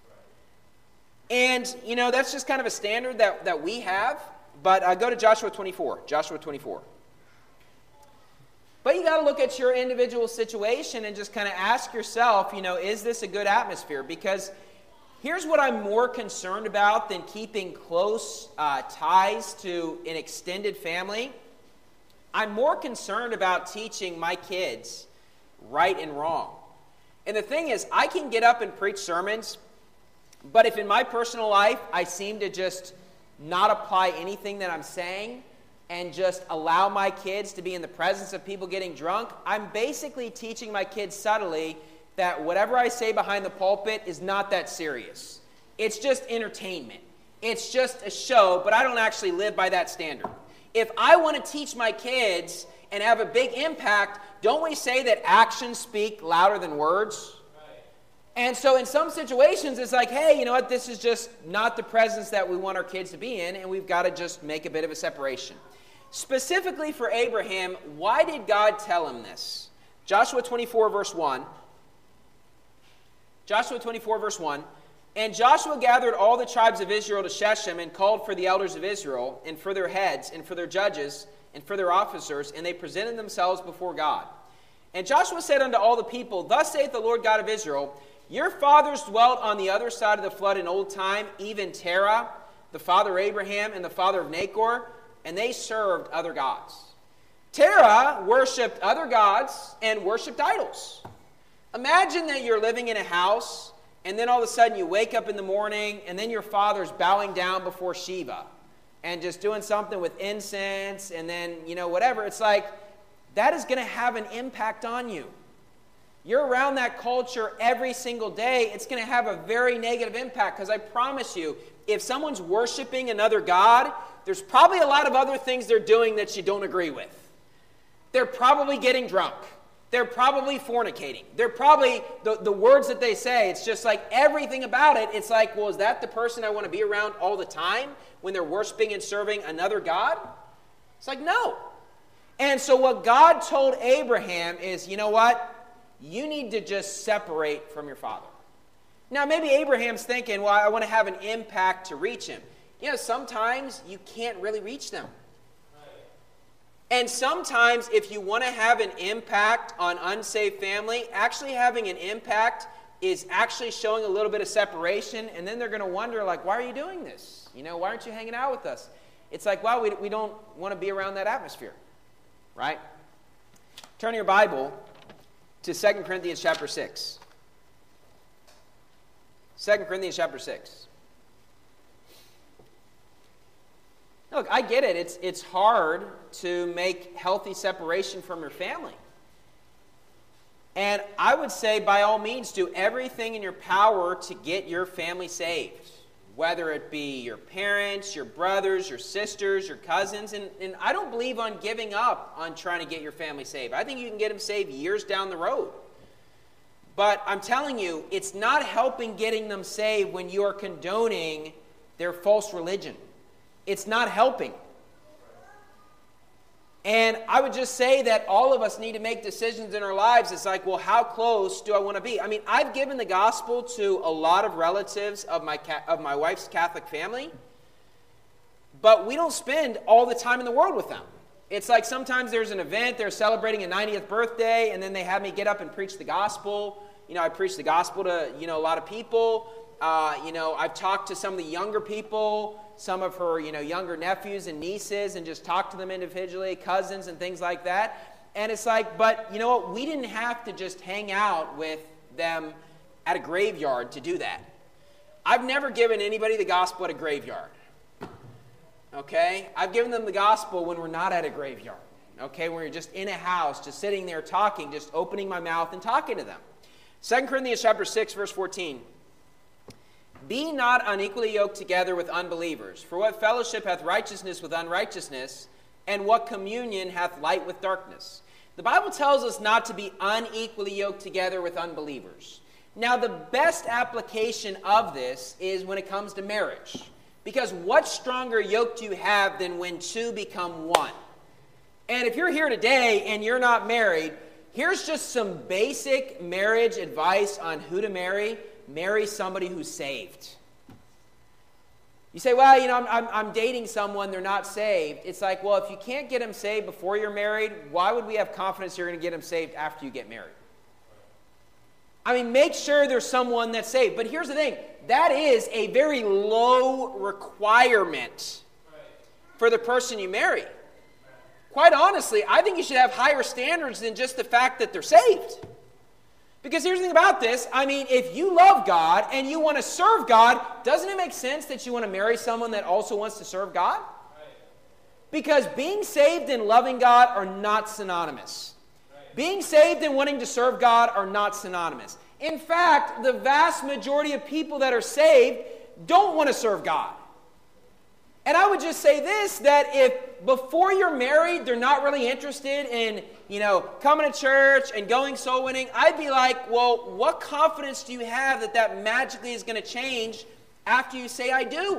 And, you know, that's just kind of a standard that, that we have. But uh, go to Joshua twenty-four. Joshua twenty-four. But you got to look at your individual situation and just kind of ask yourself, you know, is this a good atmosphere? Because here's what I'm more concerned about than keeping close uh, ties to an extended family. I'm more concerned about teaching my kids right and wrong. And the thing is, I can get up and preach sermons, but if in my personal life I seem to just not apply anything that I'm saying and just allow my kids to be in the presence of people getting drunk, I'm basically teaching my kids subtly that whatever I say behind the pulpit is not that serious. It's just entertainment. It's just a show, but I don't actually live by that standard. If I want to teach my kids and have a big impact, don't we say that actions speak louder than words? Right. And so in some situations, it's like, hey, you know what? This is just not the presence that we want our kids to be in, and we've got to just make a bit of a separation. Specifically for Abraham, why did God tell him this? Joshua twenty-four, verse one. Joshua twenty-four, verse one. And Joshua gathered all the tribes of Israel to Shechem and called for the elders of Israel and for their heads and for their judges and for their officers, and they presented themselves before God. And Joshua said unto all the people, Thus saith the Lord God of Israel, Your fathers dwelt on the other side of the flood in old time, even Terah, the father of Abraham, and the father of Nachor, and they served other gods. Terah worshipped other gods and worshipped idols. Imagine that you're living in a house, and then all of a sudden you wake up in the morning, and then your father's bowing down before Shiva and just doing something with incense, and then, you know, whatever. It's like, that is going to have an impact on you. you're around that culture every single day, it's going to have a very negative impact. Because I promise you, if someone's worshiping another god, there's probably a lot of other things they're doing that you don't agree with. They're probably getting drunk. They're probably fornicating. They're probably, the, the words that they say, it's just like everything about it. It's like, well, is that the person I want to be around all the time when they're worshiping and serving another god? It's like, no. And so what God told Abraham is, you know what? You need to just separate from your father. Now, maybe Abraham's thinking, well, I want to have an impact to reach him. You know, sometimes you can't really reach them. And sometimes if you want to have an impact on unsaved family, actually having an impact is actually showing a little bit of separation, and then they're going to wonder, like, why are you doing this? You know, why aren't you hanging out with us? It's like, well, we, we don't want to be around that atmosphere, right? Turn your Bible to Second Corinthians chapter six. Second Corinthians chapter six. Look, I get it. It's, it's hard to make healthy separation from your family. And I would say, by all means, do everything in your power to get your family saved. Whether it be your parents, your brothers, your sisters, your cousins. And, and I don't believe on giving up on trying to get your family saved. I think you can get them saved years down the road. But I'm telling you, it's not helping getting them saved when you are condoning their false religion. It's not helping. And I would just say that all of us need to make decisions in our lives. It's like, well, how close do I want to be? I mean, I've given the gospel to a lot of relatives of my of my wife's Catholic family, but we don't spend all the time in the world with them. It's like sometimes there's an event, they're celebrating a ninetieth birthday, and then they have me get up and preach the gospel. You know, I preach the gospel to, you know, a lot of people. Uh, you know, I've talked to some of the younger people, some of her, you know, younger nephews and nieces, and just talked to them individually, cousins and things like that. And it's like, but you know what? We didn't have to just hang out with them at a graveyard to do that. I've never given anybody the gospel at a graveyard. Okay? I've given them the gospel when we're not at a graveyard. Okay? When we're just in a house, just sitting there talking, just opening my mouth and talking to them. Second Corinthians chapter six, verse fourteen. Be not unequally yoked together with unbelievers. For what fellowship hath righteousness with unrighteousness? And what communion hath light with darkness? The Bible tells us not to be unequally yoked together with unbelievers. Now, the best application of this is when it comes to marriage. Because what stronger yoke do you have than when two become one? And if you're here today and you're not married, here's just some basic marriage advice on who to marry. Marry somebody who's saved. You say, well, you know, I'm, I'm, I'm dating someone, they're not saved. It's like, well, if you can't get them saved before you're married, why would we have confidence you're going to get them saved after you get married? I mean, make sure there's someone that's saved. But here's the thing. That is a very low requirement for the person you marry. Quite honestly, I think you should have higher standards than just the fact that they're saved. Because here's the thing about this. I mean, if you love God and you want to serve God, doesn't it make sense that you want to marry someone that also wants to serve God? Because being saved and loving God are not synonymous. Being saved and wanting to serve God are not synonymous. In fact, the vast majority of people that are saved don't want to serve God. And I would just say this, that if before you're married, they're not really interested in, you know, coming to church and going soul winning, I'd be like, well, what confidence do you have that that magically is going to change after you say I do?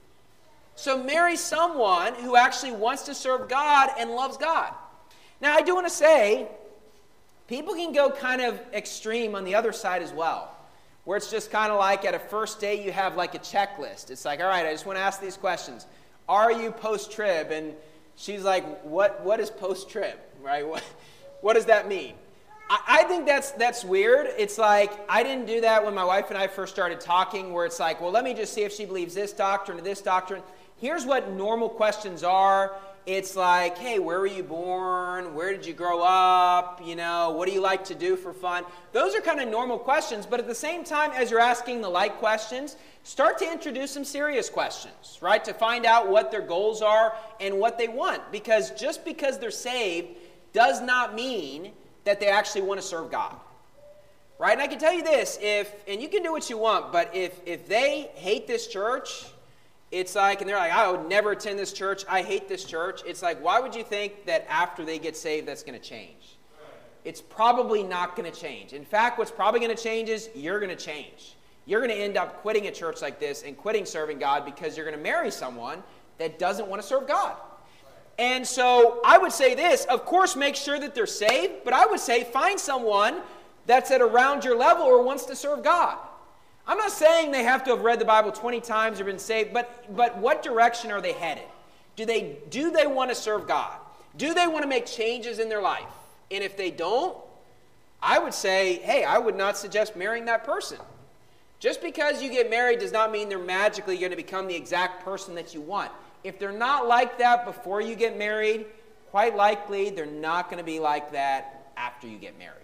So marry someone who actually wants to serve God and loves God. Now, I do want to say, people can go kind of extreme on the other side as well, where it's just kind of like at a first date you have like a checklist. It's like, all right, I just want to ask these questions. Are you post-trib? And she's like, what What is post-trib, right? What, what does that mean? I, I think that's that's weird. It's like, I didn't do that when my wife and I first started talking, where it's like, well, let me just see if she believes this doctrine or this doctrine. Here's what normal questions are. It's like, hey, where were you born? Where did you grow up? You know, what do you like to do for fun? Those are kind of normal questions, but at the same time, as you're asking the like questions, start to introduce some serious questions, right? To find out what their goals are and what they want. Because just because they're saved does not mean that they actually want to serve God. right? And I can tell you this, if, and you can do what you want, but if, if they hate this church, it's like, and they're like, I would never attend this church, I hate this church. It's like, why would you think that after they get saved, that's going to change? It's probably not going to change. In fact, what's probably going to change is you're going to change. You're going to end up quitting a church like this and quitting serving God because you're going to marry someone that doesn't want to serve God. And so I would say this, of course, make sure that they're saved, but I would say find someone that's at around your level or wants to serve God. I'm not saying they have to have read the Bible twenty times or been saved, but, but what direction are they headed? Do they, do they want to serve God? Do they want to make changes in their life? And if they don't, I would say, hey, I would not suggest marrying that person. Just because you get married does not mean they're magically going to become the exact person that you want. If they're not like that before you get married, quite likely they're not going to be like that after you get married.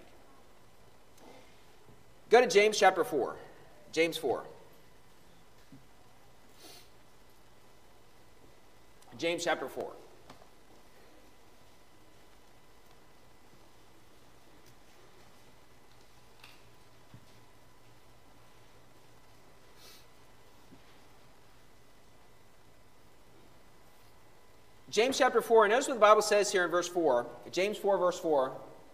Go to James chapter four. James four. James chapter four. James chapter four, notice what the Bible says here in verse four. James four, verse four.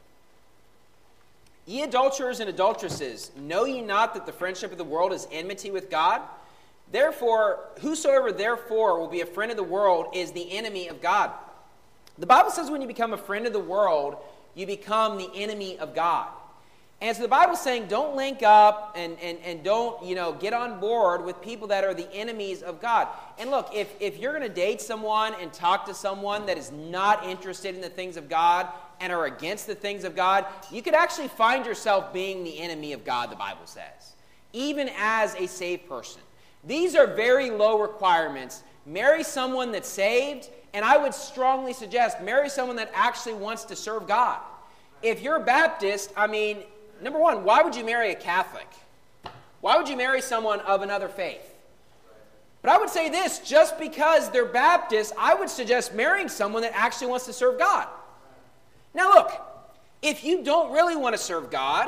Ye adulterers and adulteresses, know ye not that the friendship of the world is enmity with God? Therefore, whosoever therefore will be a friend of the world is the enemy of God. The Bible says when you become a friend of the world, you become the enemy of God. And so the Bible's saying don't link up and, and, and don't, you know, get on board with people that are the enemies of God. And look, if, if you're going to date someone and talk to someone that is not interested in the things of God and are against the things of God, you could actually find yourself being the enemy of God, the Bible says, even as a saved person. These are very low requirements. Marry someone that's saved, and I would strongly suggest marry someone that actually wants to serve God. If you're a Baptist, I mean, number one, why would you marry a Catholic? Why would you marry someone of another faith? But I would say this, just because they're Baptist, I would suggest marrying someone that actually wants to serve God. Now look, if you don't really want to serve God,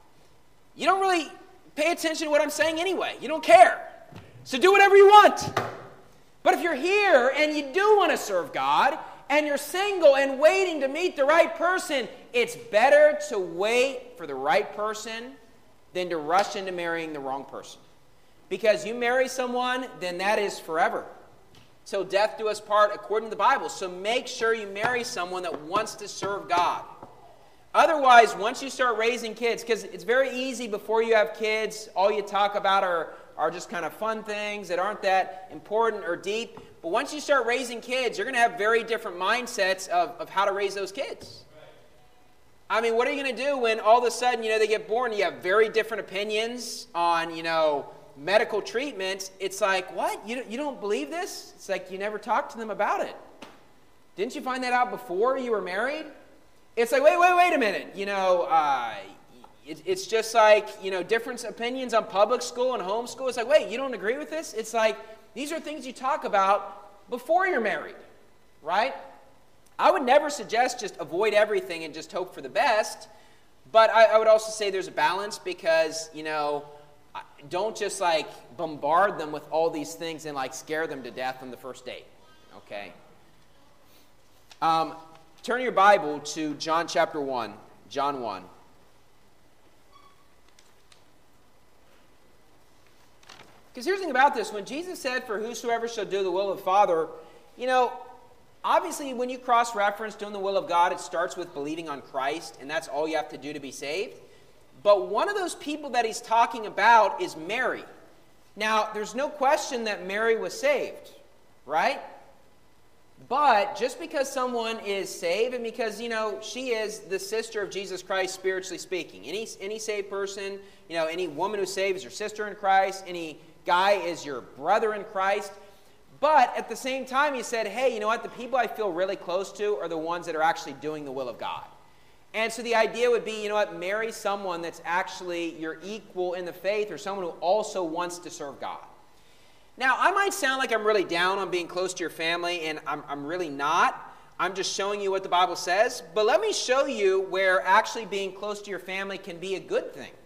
you don't really pay attention to what I'm saying anyway. You don't care. So do whatever you want. But if you're here and you do want to serve God, and you're single and waiting to meet the right person, it's better to wait for the right person than to rush into marrying the wrong person. Because you marry someone, then that is forever. Till death do us part according to the Bible. So make sure you marry someone that wants to serve God. Otherwise, once you start raising kids, because it's very easy before you have kids, all you talk about are, are just kind of fun things that aren't that important or deep. But once you start raising kids, you're going to have very different mindsets of, of how to raise those kids. I mean, what are you going to do when all of a sudden, you know, they get born and you have very different opinions on, you know, medical treatment? It's like, what? You don't, you don't believe this? It's like you never talked to them about it. Didn't you find that out before you were married? It's like, wait, wait, wait a minute. You know, uh, it, it's just like, you know, different opinions on public school and homeschool. It's like, wait, you don't agree with this? It's like, these are things you talk about before you're married, right? I would never suggest just avoid everything and just hope for the best, but I, I would also say there's a balance because, you know, don't just like bombard them with all these things and like scare them to death on the first date, okay? Um, turn your Bible to John chapter one, John one. Because here's the thing about this. When Jesus said, for whosoever shall do the will of the Father, you know, obviously when you cross-reference doing the will of God, it starts with believing on Christ, and that's all you have to do to be saved. But one of those people that he's talking about is Mary. Now, there's no question that Mary was saved, right? But just because someone is saved, and because, you know, she is the sister of Jesus Christ, spiritually speaking. Any, any saved person, you know, any woman who's saved is your sister in Christ. Any guy is your brother in Christ. But at the same time, he said, hey, you know what? The people I feel really close to are the ones that are actually doing the will of God. And so the idea would be, you know what? Marry someone that's actually your equal in the faith or someone who also wants to serve God. Now, I might sound like I'm really down on being close to your family, and I'm, I'm really not. I'm just showing you what the Bible says. But let me show you where actually being close to your family can be a good thing.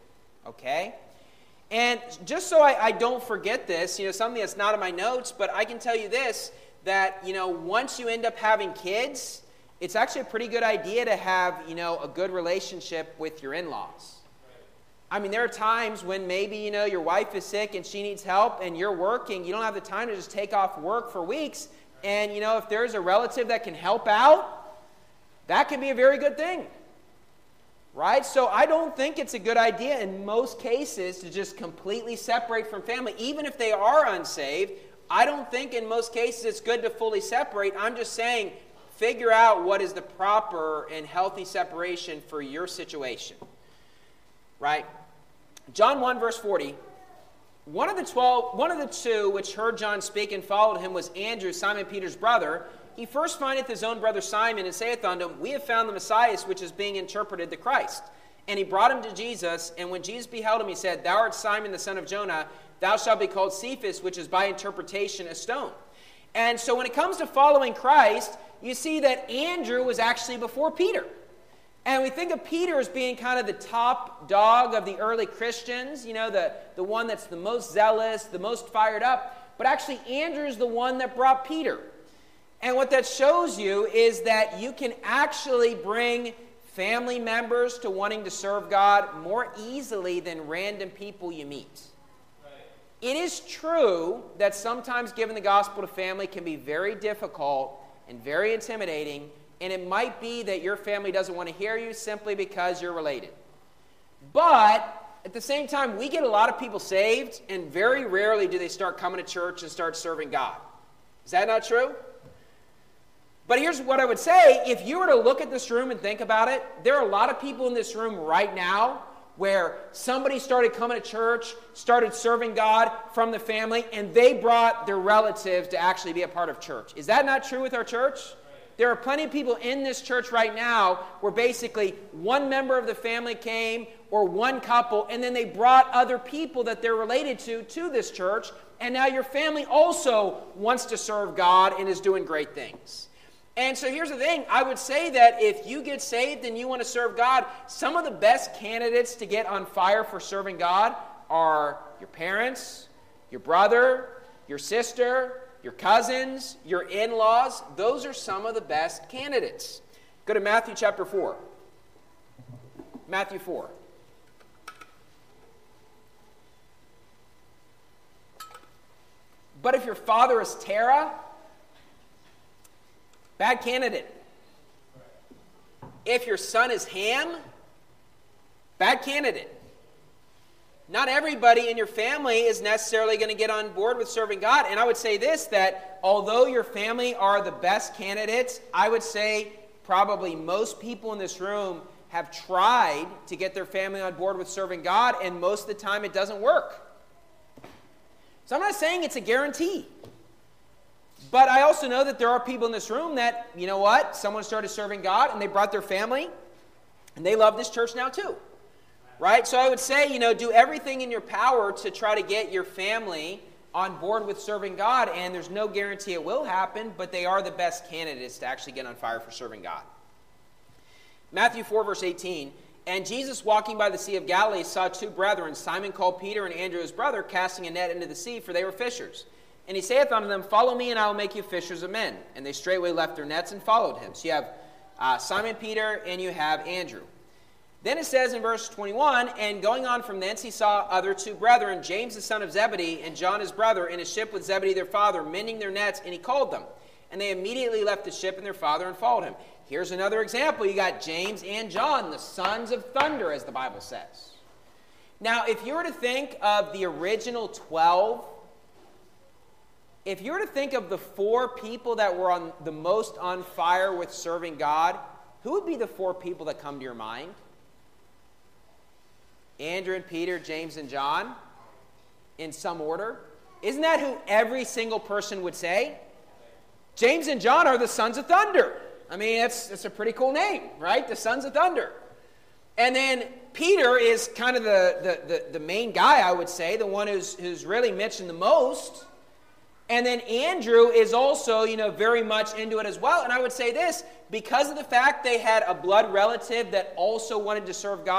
okay? And just so I, I don't forget this, you know, something that's not in my notes, but I can tell you this, that, you know, once you end up having kids, it's actually a pretty good idea to have, you know, a good relationship with your in-laws. I mean, there are times when maybe, you know, your wife is sick and she needs help and you're working. You don't have the time to just take off work for weeks. And, you know, if there's a relative that can help out, that can be a very good thing. Right? So I don't think it's a good idea in most cases to just completely separate from family. Even if they are unsaved, I don't think in most cases it's good to fully separate. I'm just saying, figure out what is the proper and healthy separation for your situation. Right? John one verse forty. One of the twelve, one of the two which heard John speak and followed him was Andrew, Simon Peter's brother. He first findeth his own brother Simon, and saith unto him, We have found the Messiah, which is being interpreted the Christ. And he brought him to Jesus, and when Jesus beheld him, he said, Thou art Simon the son of Jonah, thou shalt be called Cephas, which is by interpretation a stone. And so when it comes to following Christ, you see that Andrew was actually before Peter. And we think of Peter as being kind of the top dog of the early Christians, you know, the, the one that's the most zealous, the most fired up. But actually, Andrew's the one that brought Peter. And what that shows you is that you can actually bring family members to wanting to serve God more easily than random people you meet. Right. It is true that sometimes giving the gospel to family can be very difficult and very intimidating, and it might be that your family doesn't want to hear you simply because you're related. But at the same time, we get a lot of people saved, and very rarely do they start coming to church and start serving God. Is that not true? But here's what I would say. If you were to look at this room and think about it, there are a lot of people in this room right now where somebody started coming to church, started serving God from the family, and they brought their relatives to actually be a part of church. Is that not true with our church? There are plenty of people in this church right now where basically one member of the family came or one couple, and then they brought other people that they're related to to this church, and now your family also wants to serve God and is doing great things. And so here's the thing. I would say that if you get saved and you want to serve God, some of the best candidates to get on fire for serving God are your parents, your brother, your sister, your cousins, your in-laws. Those are some of the best candidates. Go to Matthew chapter four. Matthew four. But if your father is Terah, bad candidate. If your son is Ham, bad candidate. Not everybody in your family is necessarily going to get on board with serving God. And I would say this, that although your family are the best candidates, I would say probably most people in this room have tried to get their family on board with serving God, and most of the time it doesn't work. So I'm not saying it's a guarantee. But I also know that there are people in this room that, you know what, someone started serving God and they brought their family and they love this church now too. Right? So I would say, you know, do everything in your power to try to get your family on board with serving God, and there's no guarantee it will happen, but they are the best candidates to actually get on fire for serving God. Matthew four, verse eighteen, And Jesus, walking by the Sea of Galilee, saw two brethren, Simon called Peter and Andrew his brother, casting a net into the sea, for they were fishers. And he saith unto them, Follow me, and I will make you fishers of men. And they straightway left their nets and followed him. So you have uh, Simon Peter and you have Andrew. Then it says in verse twenty-one, And going on from thence he saw other two brethren, James the son of Zebedee, and John his brother, in a ship with Zebedee their father, mending their nets, and he called them. And they immediately left the ship and their father and followed him. Here's another example. You got James and John, the sons of thunder, as the Bible says. Now, if you were to think of the original twelve, if you were to think of the four people that were on the most on fire with serving God, who would be the four people that come to your mind? Andrew and Peter, James and John, in some order. Isn't that who every single person would say? James and John are the sons of thunder. I mean, that's, that's a pretty cool name, right? The sons of thunder. And then Peter is kind of the, the, the, the main guy, I would say, the one who's, who's really mentioned the most. And then Andrew is also, you know, very much into it as well. And I would say this, because of the fact they had a blood relative that also wanted to serve God,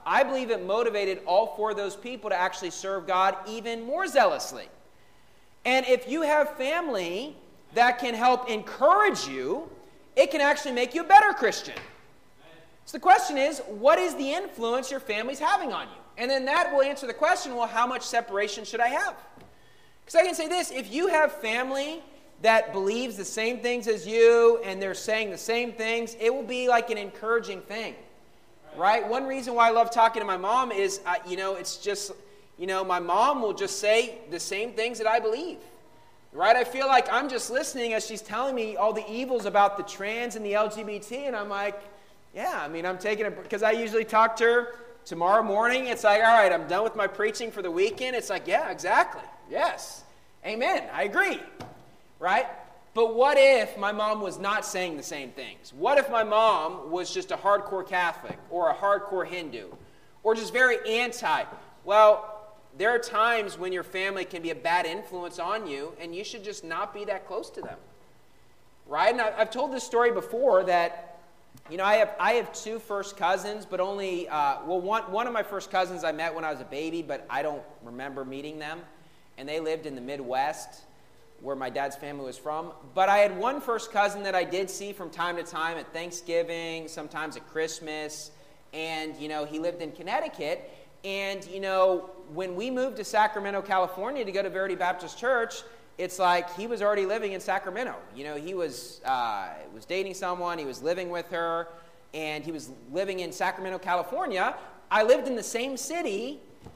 I believe it motivated all four of those people to actually serve God even more zealously. And if you have family that can help encourage you, it can actually make you a better Christian. So the question is, what is the influence your family's having on you? And then that will answer the question, well, how much separation should I have? Because I can say this, if you have family that believes the same things as you and they're saying the same things, it will be like an encouraging thing, right? One reason why I love talking to my mom is, uh, you know, it's just, you know, my mom will just say the same things that I believe, right? I feel like I'm just listening as she's telling me all the evils about the trans and the L G B T, and I'm like, yeah, I mean, I'm taking it, because I usually talk to her tomorrow morning. It's like, all right, I'm done with my preaching for the weekend. It's like, yeah, exactly. Yes. Amen. I agree. Right? But what if my mom was not saying the same things? What if my mom was just a hardcore Catholic or a hardcore Hindu or just very anti? Well, there are times when your family can be a bad influence on you, and you should just not be that close to them. Right? And I've told this story before that, you know, I have I have two first cousins, but only, uh, well, one, one of my first cousins I met when I was a baby, but I don't remember meeting them. And they lived in the Midwest, where my dad's family was from. But I had one first cousin that I did see from time to time at Thanksgiving, sometimes at Christmas, and, you know, he lived in Connecticut. And, you know, when we moved to Sacramento, California to go to Verity Baptist Church, it's like he was already living in Sacramento. You know, he was, uh, was dating someone, he was living with her, and he was living in Sacramento, California. I lived in the same city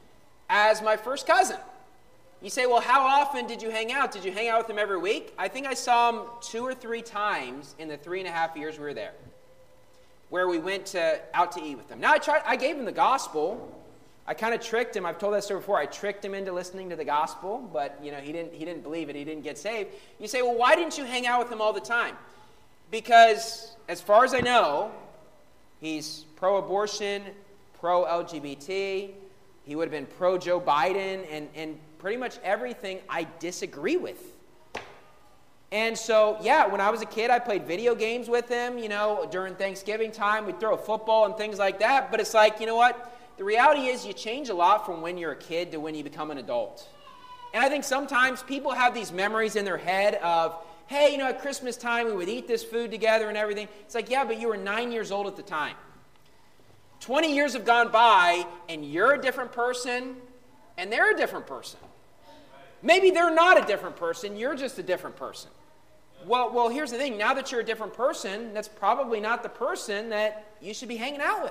as my first cousin. You say, well, how often did you hang out? Did you hang out with him every week? I think I saw him two or three times in the three and a half years we were there, where we went to, out to eat with him. Now, I tried. I gave him the gospel. I kind of tricked him. I've told that story before. I tricked him into listening to the gospel, but you know he didn't. He didn't believe it. He didn't get saved. You say, well, why didn't you hang out with him all the time? Because, as far as I know, he's pro-abortion, pro-L G B T. He would have been pro-Joe Biden, and and. pretty much everything I disagree with. And so, yeah, when I was a kid, I played video games with him, you know, during Thanksgiving time. We'd throw a football and things like that. But it's like, you know what? The reality is you change a lot from when you're a kid to when you become an adult. And I think sometimes people have these memories in their head of, hey, you know, at Christmas time, we would eat this food together and everything. It's like, yeah, but you were nine years old at the time. twenty years have gone by, and you're a different person, and they're a different person. Maybe they're not a different person, you're just a different person. Well, well, here's the thing. Now that you're a different person, that's probably not the person that you should be hanging out with.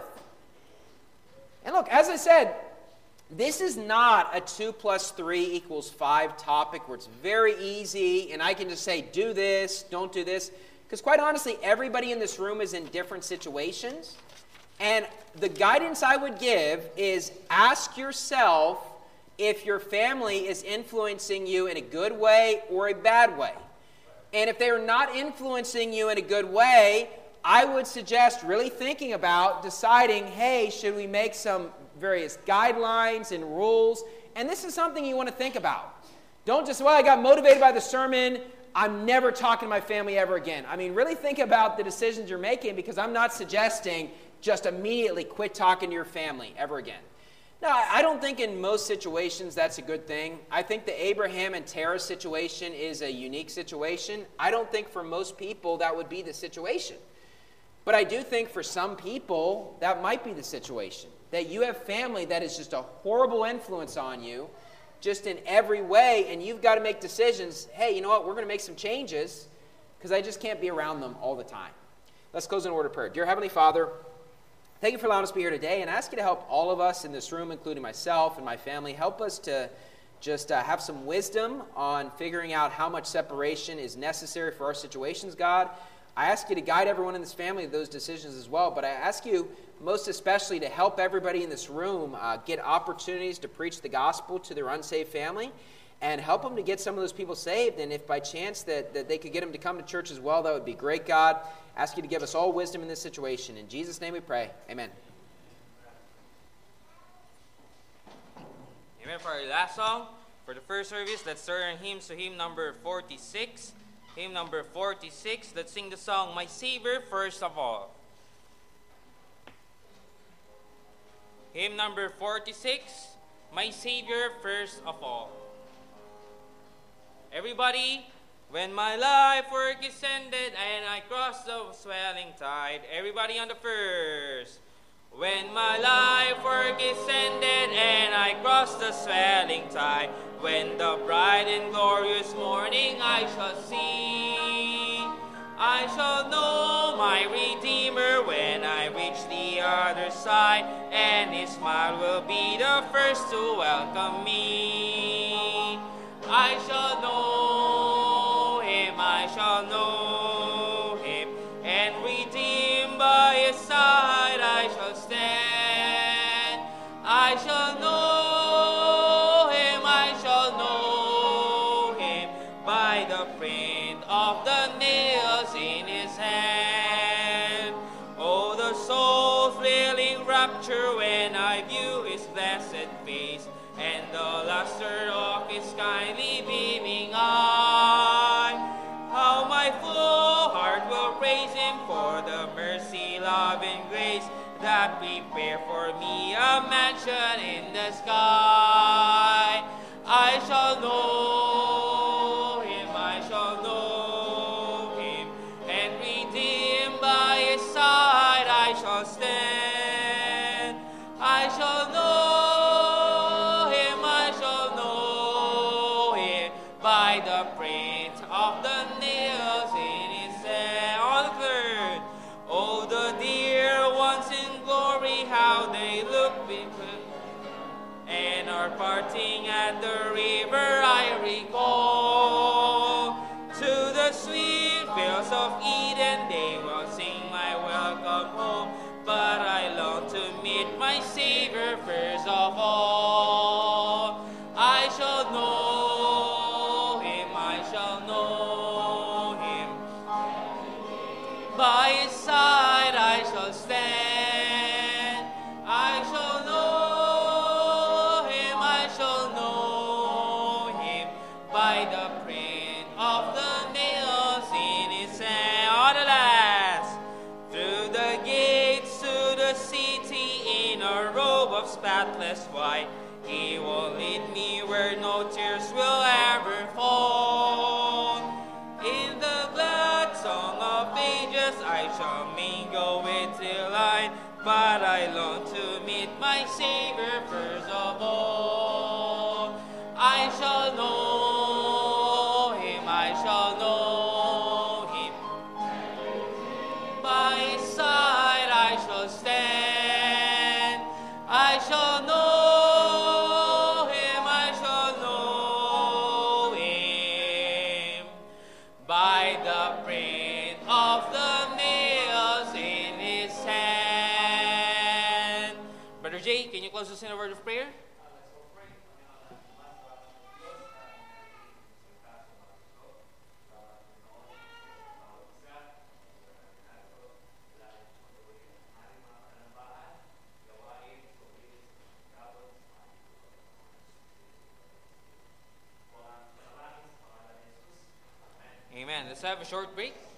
And look, as I said, this is not a two plus three equals five topic where it's very easy and I can just say, do this, don't do this. Because quite honestly, everybody in this room is in different situations. And the guidance I would give is ask yourself if your family is influencing you in a good way or a bad way. And if they are not influencing you in a good way, I would suggest really thinking about deciding, hey, should we make some various guidelines and rules? And this is something you want to think about. Don't just, well, I got motivated by the sermon, I'm never talking to my family ever again. I mean, really think about the decisions you're making, because I'm not suggesting just immediately quit talking to your family ever again. Now, I don't think in most situations that's a good thing. I think the Abraham and Terah situation is a unique situation. I don't think for most people that would be the situation. But I do think for some people that might be the situation. That you have family that is just a horrible influence on you, just in every way, and you've got to make decisions. Hey, you know what? We're going to make some changes because I just can't be around them all the time. Let's close in a word of prayer. Dear Heavenly Father, thank you for allowing us to be here today, and I ask you to help all of us in this room, including myself and my family, help us to just uh, have some wisdom on figuring out how much separation is necessary for our situations, God. I ask you to guide everyone in this family to those decisions as well, but I ask you most especially to help everybody in this room uh, get opportunities to preach the gospel to their unsaved family and help them to get some of those people saved. And if by chance that, that they could get them to come to church as well, that would be great, God. I ask you to give us all wisdom in this situation. In Jesus' name we pray. Amen. Amen. For our last song, for the first service, let's turn hymns to hymn number forty-six. Hymn number forty-six, let's sing the song, My Savior First of All. Hymn number forty-six, My Savior First of All. Everybody, when my life work is ended and I cross the swelling tide. Everybody on the first. When my life work is ended and I cross the swelling tide, when the bright and glorious morning I shall see, I shall know my Redeemer when I reach the other side, and His smile will be the first to welcome me. I shall know Him, I shall know Him, and redeemed by His side I shall stand. I shall know Him, I shall know Him, by the print of the nails in His hand. Oh, the soul-thrilling rapture when I view His blessed face, and the luster of His kindly beaming eye. How my full heart will praise Him for the mercy, love, and grace that prepare for me a mansion in the sky. I shall know Him, I shall know Him, and redeemed by His side I shall stand. I shall know Him, I shall know Him, by the print of the nails in His hand. On the third, oh, the dear ones in glory, how they look between, and our parting at the river I recall. To the sweet fields of Eden they will sing my welcome home, but I long to meet my Savior first of all. I shall know Him, I shall know Him, by His side I shall stand. I shall know Him, I shall know Him, by the print of the nails in His hand. On the last, through the gates to the city in a robe of spotless white, He will lead me where no tears will ever fall. In the glad song of ages I shall mingle with delight, but I long to meet my Savior first of all. I shall know Him, I shall know Him, by His side I shall stand. I shall know Him, I shall know Him, by the print of the nails in His hand. Brother Jay, can you close us in a word of prayer? Amen. Let's have a short break.